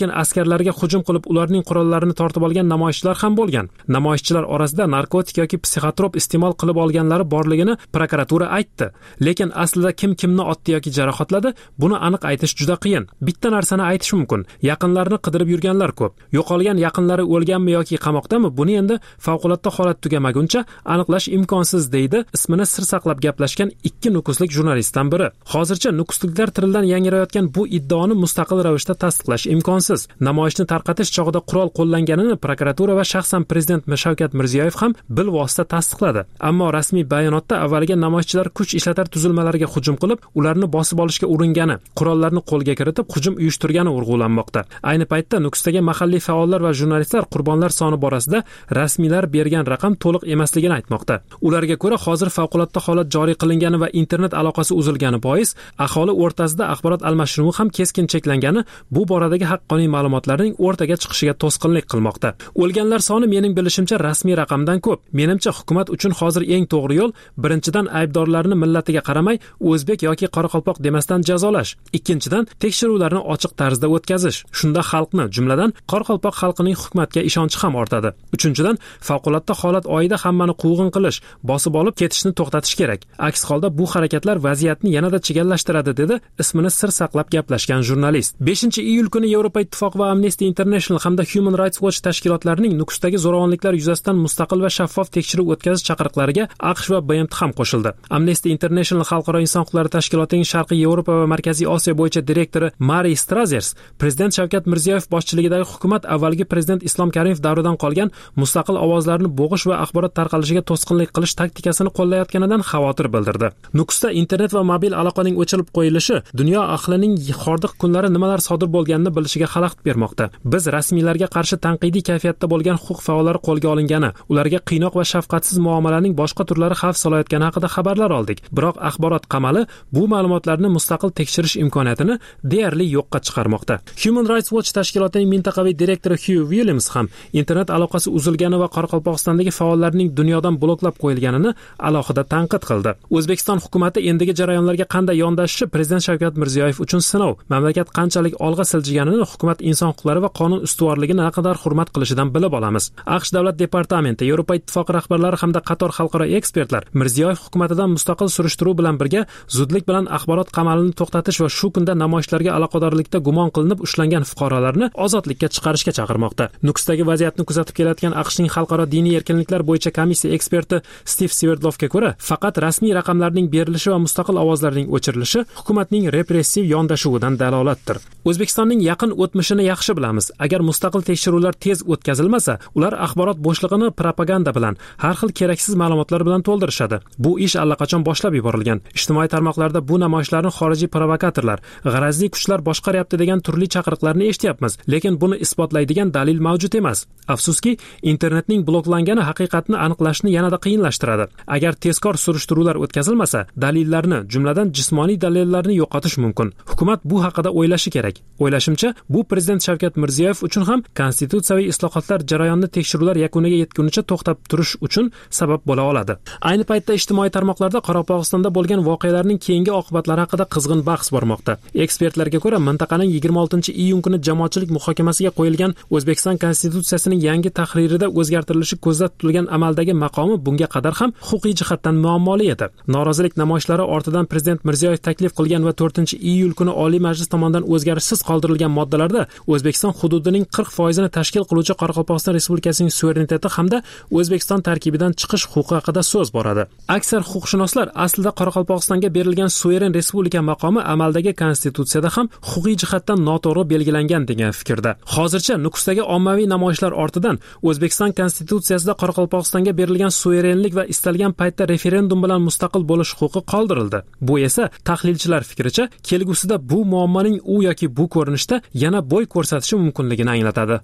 kelayotgan askarlarga hujum qilib ularning qurollarini tortib olgan namoyishchilar ham bo'lgan. Namoyishchilar orasida narkotik yoki psixotrop iste'mol qilib olganlari borligini prokuratura aytdi. Lekin aslida kim kimni otdi yoki jarohatladi, buni aniq aytish juda qiyin. Bitta narsani aytish mumkin. Yaqinlarini qidirib yurganlar ko'p. Yo'qolgan yaqinlari o'lganmi yoki qamoqdami, buni endi favqulodda holat tugamaguncha aniqlash imkonsiz, deydi ismini sir saqlab gaplashgan ikki nukuslik jurnalistdan biri. Hozircha nukusliklar tilidan yangrayotgan bu iddaoni mustaqil ravishda tasdiqlash imkonsiz. Namoyishni tarqatish chog'ida qurol qo'llanganini prokuratura va shaxsan prezident Shavkat Mirziyoyev ham bilvosita tasdiqladi. Ammo rasmiy bayonotda avvaliga namoyishchilar kuch ishlatar tuzilmalarga hujum qilib, ularni bosib olishga uringani, qurollarni qo'lga kiritib hujum uyushtirgani urg'ulanmoqda. Ayni paytda Nukusdagi mahalliy faollar va jurnalistlar qurbonlar soni borasida rasmiylar bergan raqam to'liq emasligini aytmoqda. Ularga ko'ra, hozir favqulodda holat joriy qilingani va internet aloqasi uzilgani bois aholi o'rtasida axborot almashinuvi ham keskin cheklangani bu boradagi haqqoniy ma'lumotlarning o'rtaga chiqishiga to'sqinlik qilmoqda. O'lganlar soni mening bilishimcha rasmiy raqamdan ko'p. Menimcha hukumat uchun hozir eng to'g'ri yo'l birinchidan aybdorlarni millatiga qaramay o'zbek yoki qoraqalpoq demasdan jazolash. Ikkinchidan tekshiruvlarni ochiq tarzda o'tkazish. Shunda xalqni, jumladan qoraqalpoq xalqining hukumatga ishonchi ham ortadi. Uchinchidan favqulodda holat oyida hammani quvg'in qilish, bosib olib ketishni to'xtatish kerak. Aks holda bu harakatlar vaziyatni yanada chigallashtiradi, dedi ismini sir saqlab gaplashgan jurnalist. beshinchi iyul kuni Yevropa Ittifoqi va Amnesty International hamda Human Rights Watch tashkilotlarining Nukusdagi zo'ravonliklar yuzasidan mustaqil va shaffof tekshiruv o'tkazish chaqiriqlariga AQSh va B M T ham qo'shildi. Amnesty International Xalqaro inson huquqlari tashkilotining Sharqiy Yevropa va Markaziy Osiyo bo'yicha direktori Mari Strazers prezident Shavkat Mirziyoyev boshchiligidagi hukumat avvalgi prezident Islom Karimov davridan qolgan mustaqil ovozlarni bo'g'ish va axborot tarqalishiga to'sqinlik qilish taktikasini qo'llayotganidan xavotir bildirdi. Nukusda internet va mobil aloqaning o'chirib qo'yilishi dunyo ahlining hordiq kunlari nimalar sodir bo'lganini bilishiga xalaqit bermoqda. Biz rasmiylarga qarshi tanqidiy kayfiyatda bo'lgan huquq faollari qo'lga olingani, ularga qiynoq va shafqatsiz muomalaning boshqa turlari xavf solayotgani haqida xabarlar oldik. Biroq axborot qamali bu ma'lumotlarni mustaqil tekshirish imkoniyatini deyarli yo'qqa chiqarmoqda. Human Rights Watch tashkilotining mintaqaviy direktori Hugh Williams ham internet aloqasi uzilgani va Qoraqalpog'istondagi faollarning dunyodan bloklab qo'yilganini alohida tanqid qildi. O'zbekiston hukumatı endigi jarayonlarga qanday yondashishi prezident Shavkat Mirziyoyev uchun sinov. Mamlakat qanchalik olg'a siljiganini hukumat inson huquqlari va qonun ustuvorligini naqadar hurmat qilishidan bilib olamiz. AQSh davlat departamenti, Yevropa Ittifoqi rahbarlari hamda qator xalqaro ekspertlar Mirziyoyev hukumatidan mustaqil surishtiruv bilan birga zudlik bilan axborot qamalini to'xtatish va shu kunda namoyishlarga aloqadorlikda gumon qilinib ushlangan fuqarolarni ozodlikka chiqarishga chaqirmoqda. Nukusdagi vaziyatni kuzatib kelayotgan AQShning xalqaro diniy erkinliklar bo'yicha komissiya eksperti Steve Sverdlovga ko'ra, faqat rasmiy raqamlarning berilishi va mustaqil ovozlarning o'chirilishi hukumatning repressiv yondashuvidan dalolatdir. O'zbekistonning yaqin o'tmishini yaxshi bilamiz. Agar mustaqil tekshiruvlar tez o'tkazilmasa, ular axborot bo'shlig'ini propaganda bilan, har xil keraksiz ma'lumotlar bilan to'ldirishadi. Bu ish allaqachon boshlab yuborilgan. Ijtimoiy tarmoqlarda bu namoyishlarni xorijiy provokatorlar, g'arazli kuchlar boshqaryapti degan turli chaqiriqlarni eshityapmiz, lekin buni isbotlaydigan dalil mavjud emas. Afsuski, internetning bloklangani haqiqatni aniqlashni yanada qiyinlashtiradi. Agar tezkor surishtiruvlar o'tkazilmasa, dalillarni, jumladan jismoniy dalillarni yo'qotish mumkin. Hukumat bu haqida o'ylashi kerak. O'ylashimcha, bu prezident Shavkat Mirziyoyev uchun ham konstitutsiyaviy islohotlar jarayonini tekshiruvlar yakuniga yetgunicha to'xtab turish uchun sabab bo'la oladi. Ayni paytda ijtimoiy tarmoqlarda Qoraqalpog'istonda bo'lgan voqealarning keyingi oqibatlari haqida qizg'in bahs bormoqda. Ekspertlarga ko'ra, mintaqaning yigirma oltinchi iyun kuni jamoatchilik muhokamasiga qo'yilgan O'zbekiston konstitutsiyasining yangi tahririda o'zgartirilishi ko'zda tutilgan amaldagi maqomi bunga qadar ham huquqiy jihatdan muammoli edi. Norozilik namoyishlari ortidan prezident Mirziyoyev taklif qilgan va to'rtinchi iyul kuni Oliy Majlis tomonidan o'zgarishsiz qoldirilgan moddalarda O'zbekiston hududining qirq foizini tashkil qiluvchi Qoraqalpog'iston Respublikasining suvereniteti hamda O'zbekiston tarkibidan chiqish huquqi haqida so'z boradi. Aksar huquqshunoslar aslida Qoraqalpog'istonga berilgan suveren respublika maqomi amaldagi konstitutsiyada ham huquqiy jihatdan noto'g'ri belgilangan degan fikrda. Hozircha Nukusdagi ommaviy namoyishlar ortidan O'zbekiston konstitutsiyasida Qoraqalpog'istonga berilgan suverenlik va istalgan paytda referendum bilan mustaqil bo'lish huquqi qoldirildi. Bu esa tahlilchilar fikricha kelgusida bu muammoning u yoki bu ko'rinishda yana bo'y ko'rsatishi mumkinligini anglatadi.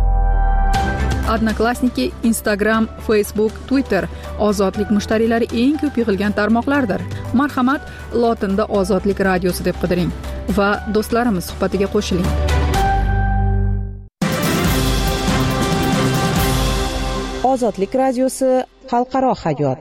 Odnoklassniki, Instagram, Facebook, Twitter ozodlik mushtariylari eng ko'p yig'ilgan tarmoqlardir. Marhamat, lotinda Ozodlik radiosi deb qidiring va do'stlarimiz suhbatiga qo'shiling. Ozodlik radiosi xalqaro hayot.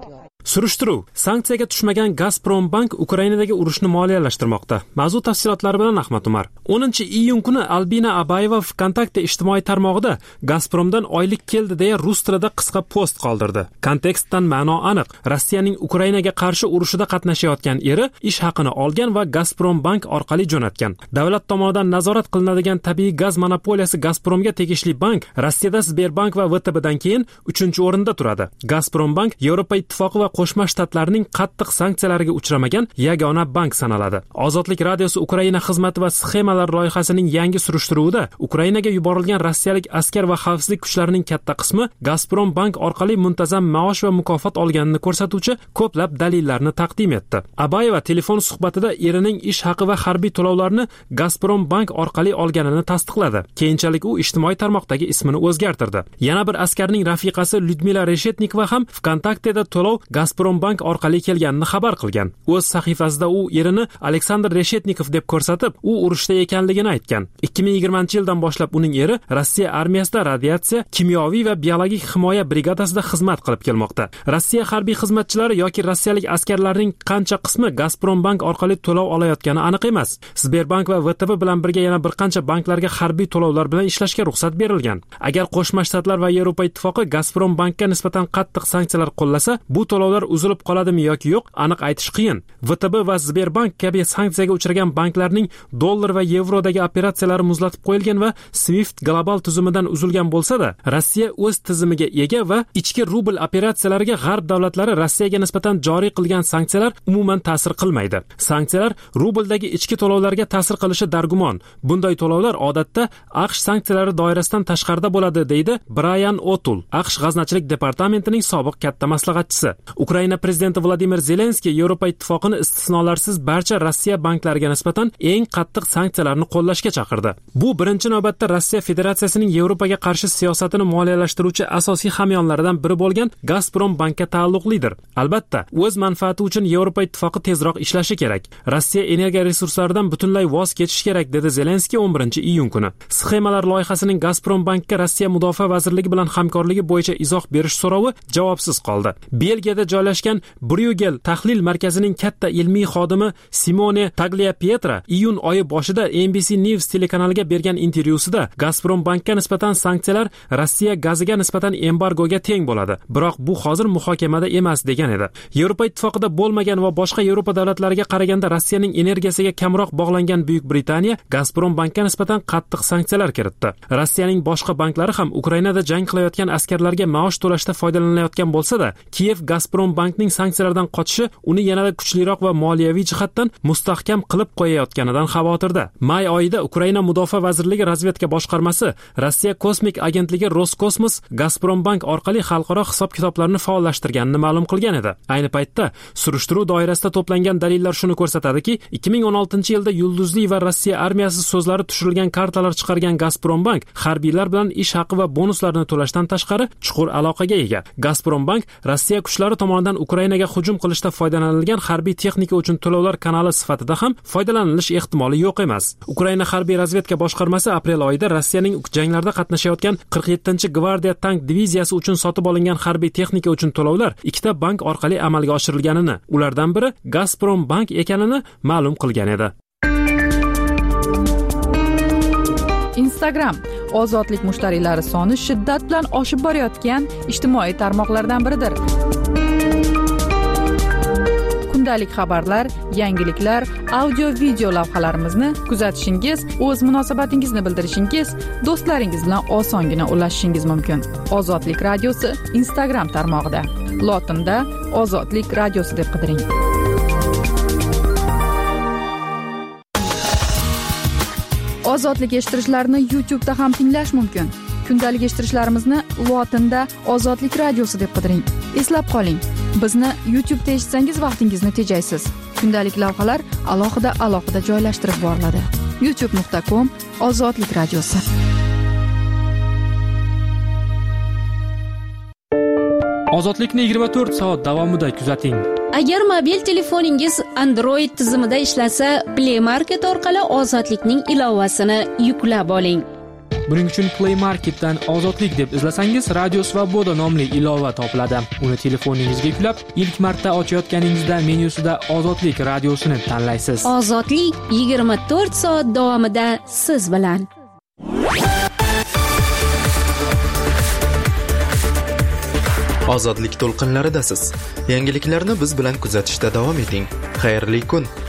Surishtiruv: sanksiyaga tushmagan Gazprom Bank Ukrainadagi urushni moliyalashtirmoqda. Mavzu tafsilotlari bilan Ahmad Umar. o'ninchi iyun kuni Albina Abayeva VKontakte ijtimoiy tarmog'ida Gazpromdan oylik keldi deya rus tilida qisqa post qoldirdi. Kontekstdan ma'no aniq. Rossiyaning Ukrainaga qarshi urushida qatnashayotgan eri ish haqini olgan va Gazprom Bank orqali jo'natgan. Davlat tomonidan nazorat qilinadigan tabiiy gaz monopoliyasi Gazpromga tegishli bank Rossiyada Sberbank va V T Bdan keyin uchinchi o'rinda turadi. Gazprom Bank Yevropa Ittifoqi va Qo'shma Shtatlarning qattiq sanksiyalariga uchramagan yagona bank sanaladi. Ozodlik radiosi Ukraina xizmati va sxemalar loyihasining yangi surishtiruvida Ukrainaga yuborilgan rossiyalik askar va xavfsizlik kuchlarining katta qismi Gazprom Bank orqali muntazam maosh va mukofot olganini ko'rsatuvchi ko'plab dalillarni taqdim etdi. Abayeva telefon suhbatida erining ish haqi va harbiy to'lovlarni Gazprom Bank orqali olganini tasdiqladi. Keyinchalik u ijtimoiy tarmoqdagi ismini o'zgartirdi. Yana bir askarning rafiqasi Lyudmila Reshetnikova ham VKontakteda to'lov Gazprom Bank orqali kelganini xabar qilgan. O'z sahifasida u erini Aleksandr Reshetnikov deb ko'rsatib, u urushda ekanligini aytgan. ikki ming yigirmanchi yildan boshlab uning eri Rossiya armiyasida radiatsiya, kimyoviy va biologik himoya brigadasida xizmat qilib kelmoqda. Rossiya harbiy xizmatchilari yoki rossiyalik askarlarning qancha qismi Gazprom Bank orqali to'lov olayotgani aniq emas. Sberbank va V T B bilan birga yana bir qancha banklarga harbiy to'lovlar bilan ishlashga ruxsat berilgan. Agar Qo'shma Shtatlar va Yevropa Ittifoqi Gazprom Bankka nisbatan qattiq sanksiyalar qo'llasa, bu to'lovlar uzilib qoladimi yoki yo'q, aniq aytish qiyin. V T B va Sberbank kabi sanksiyaga uchragan banklarning dollar va yevrodagi operatsiyalari muzlatib qo'yilgan va Swift global tuzumidan uzilgan bo'lsa-da, Rossiya o'z tizimiga ega va ichki rubl operatsiyalariga g'arb davlatlari Rossiyaga nisbatan joriy qilgan sanksiyalar umuman ta'sir qilmaydi. Sanksiyalar rubldagi ichki to'lovlarga ta'sir qilishi dargumon. Bunday to'lovlar odatda AQSh sanksiyalari doirasidan tashqarida bo'ladi, deydi Brian O'Toole, AQSh g'aznachilik departamentining sobiq katta maslahatchisi. Ukraina prezidenti Vladimir Zelenskiy Yevropa ittifoqini istisnolarsiz barcha Rossiya banklariga nisbatan eng qattiq sanksiyalarni qo'llashga chaqirdi. Bu birinchi navbatda Rossiya Federatsiyasining Yevropaga qarshi siyosatini moliyalashtiruvchi asosiy hamyonlaridan biri bo'lgan Gazprom Bankka taalluqlidir. Albatta, o'z manfaati uchun Yevropa ittifoqi tezroq ishlashi kerak. Rossiya energiya resurslaridan butunlay voz kechish kerak, dedi Zelenskiy o'n birinchi iyun kuni. Sxemalar loyihasining Gazprom Bankka Rossiya mudofaa vazirligi bilan hamkorligi bo'yicha izoh berish so'rovi javobsiz qoldi. Belgiyada joylashgan Bruegel tahlil markazining katta ilmiy xodimi Simone Tagliapietra iyun oyi boshida N B C News telekanaliga bergan intervyusida Gazprom Bankka nisbatan sanksiyalar Rossiya gaziga nisbatan embargoga teng bo'ladi. Biroq bu hozir muhokamada emas degan edi. Yevropa ittifoqida bo'lmagan va boshqa Yevropa davlatlariga qaraganda Rossiyaning energiyasiga kamroq bog'langan Buyuk Britaniya Gazprom Bankka nisbatan qattiq sanksiyalar kiritdi. Rossiyaning boshqa banklari ham Ukrainada jang qilayotgan askarlarga maosh to'lashda foydalanayotgan bo'lsa-da, Kiev Gazprom Bankning sanksiyalardan qochishi uni yanada kuchliroq va moliyaviy jihatdan mustahkam qilib qo'yayotganidan xavotirda. May oyida Ukraina Mudofaa vazirligi razvedka boshqarmasi Rossiya kosmik agentligi Roskosmos Gazprom Bank orqali xalqaro hisob-kitoblarni faollashtirganini ma'lum qilgan edi. Ayni paytda surishtiruv doirasida to'plangan dalillar shuni ko'rsatadiki, ikki ming o'n oltinchi yilda yulduzli va Rossiya armiyasi so'zlari tushirilgan kartalar chiqargan Gazprom Bank harbiylar bilan ish haqi va bonuslarni to'lashdan tashqari chuqur aloqaga ega. Gazprom Bank Rossiya kuchlari tomonidan Ukrainaga hujum qilishda foydalanilgan harbiy texnika uchun to'lovlar kanali sifatida ham foydalanilish ehtimoli yo'q emas. Ukraina harbiy razvedka boshqarmasi aprel oyida Rossiyaning janglarda qatnashayotgan qirq yettinchi gvardiya tank diviziyasi uchun sotib olingan harbiy texnika uchun to'lovlar ikkita bank orqali amalga oshirilganini, ulardan biri Gazprom Bank ekanini ma'lum qilgan edi. Instagram ozodlik mushtariylari soni shiddat bilan oshib borayotgan ijtimoiy tarmoqlardan biridir. Kundalik xabarlar, yangiliklar, audio-video lavhalarimizni kuzatishingiz, o'z munosabatingizni bildirishingiz, do'stlaringiz bilan osongina ulashishingiz mumkin. Ozodlik radiosi Instagram tarmog'ida. Lotinda Ozodlik radiosi deb qidiring. Ozodlik eshittirishlarni YouTube'da ham tinglash mumkin. Kundalik eshittirishlarimizni lotinda Ozodlik radiosi deb qidiring. Eslab qoling, bizni YouTube'da eshitsangiz vaqtingizni tejaysiz. Kundalik lavhalar alohida alohida joylashtirib boriladi. youtube nuqta com Ozodlik radiosi. Ozodlikni yigirma to'rt soat davomida kuzating. Agar mobil telefoningiz Android tizimida ishlasa, Play Market orqali Ozodlikning ilovasini yuklab oling. Buning uchun Play Marketdan Ozodlik deb izlasangiz, Radio Svoboda nomli ilova topiladi. Uni telefoningizga yuklab, ilk marta ochayotganingizda menyusida Ozodlik radiosini tanlaysiz. Ozodlik yigirma to'rt soat davomida siz bilan. Ozodlik to'lqinlaridasiz. Yangiliklarni biz bilan kuzatishda davom eting. Xayrli kun.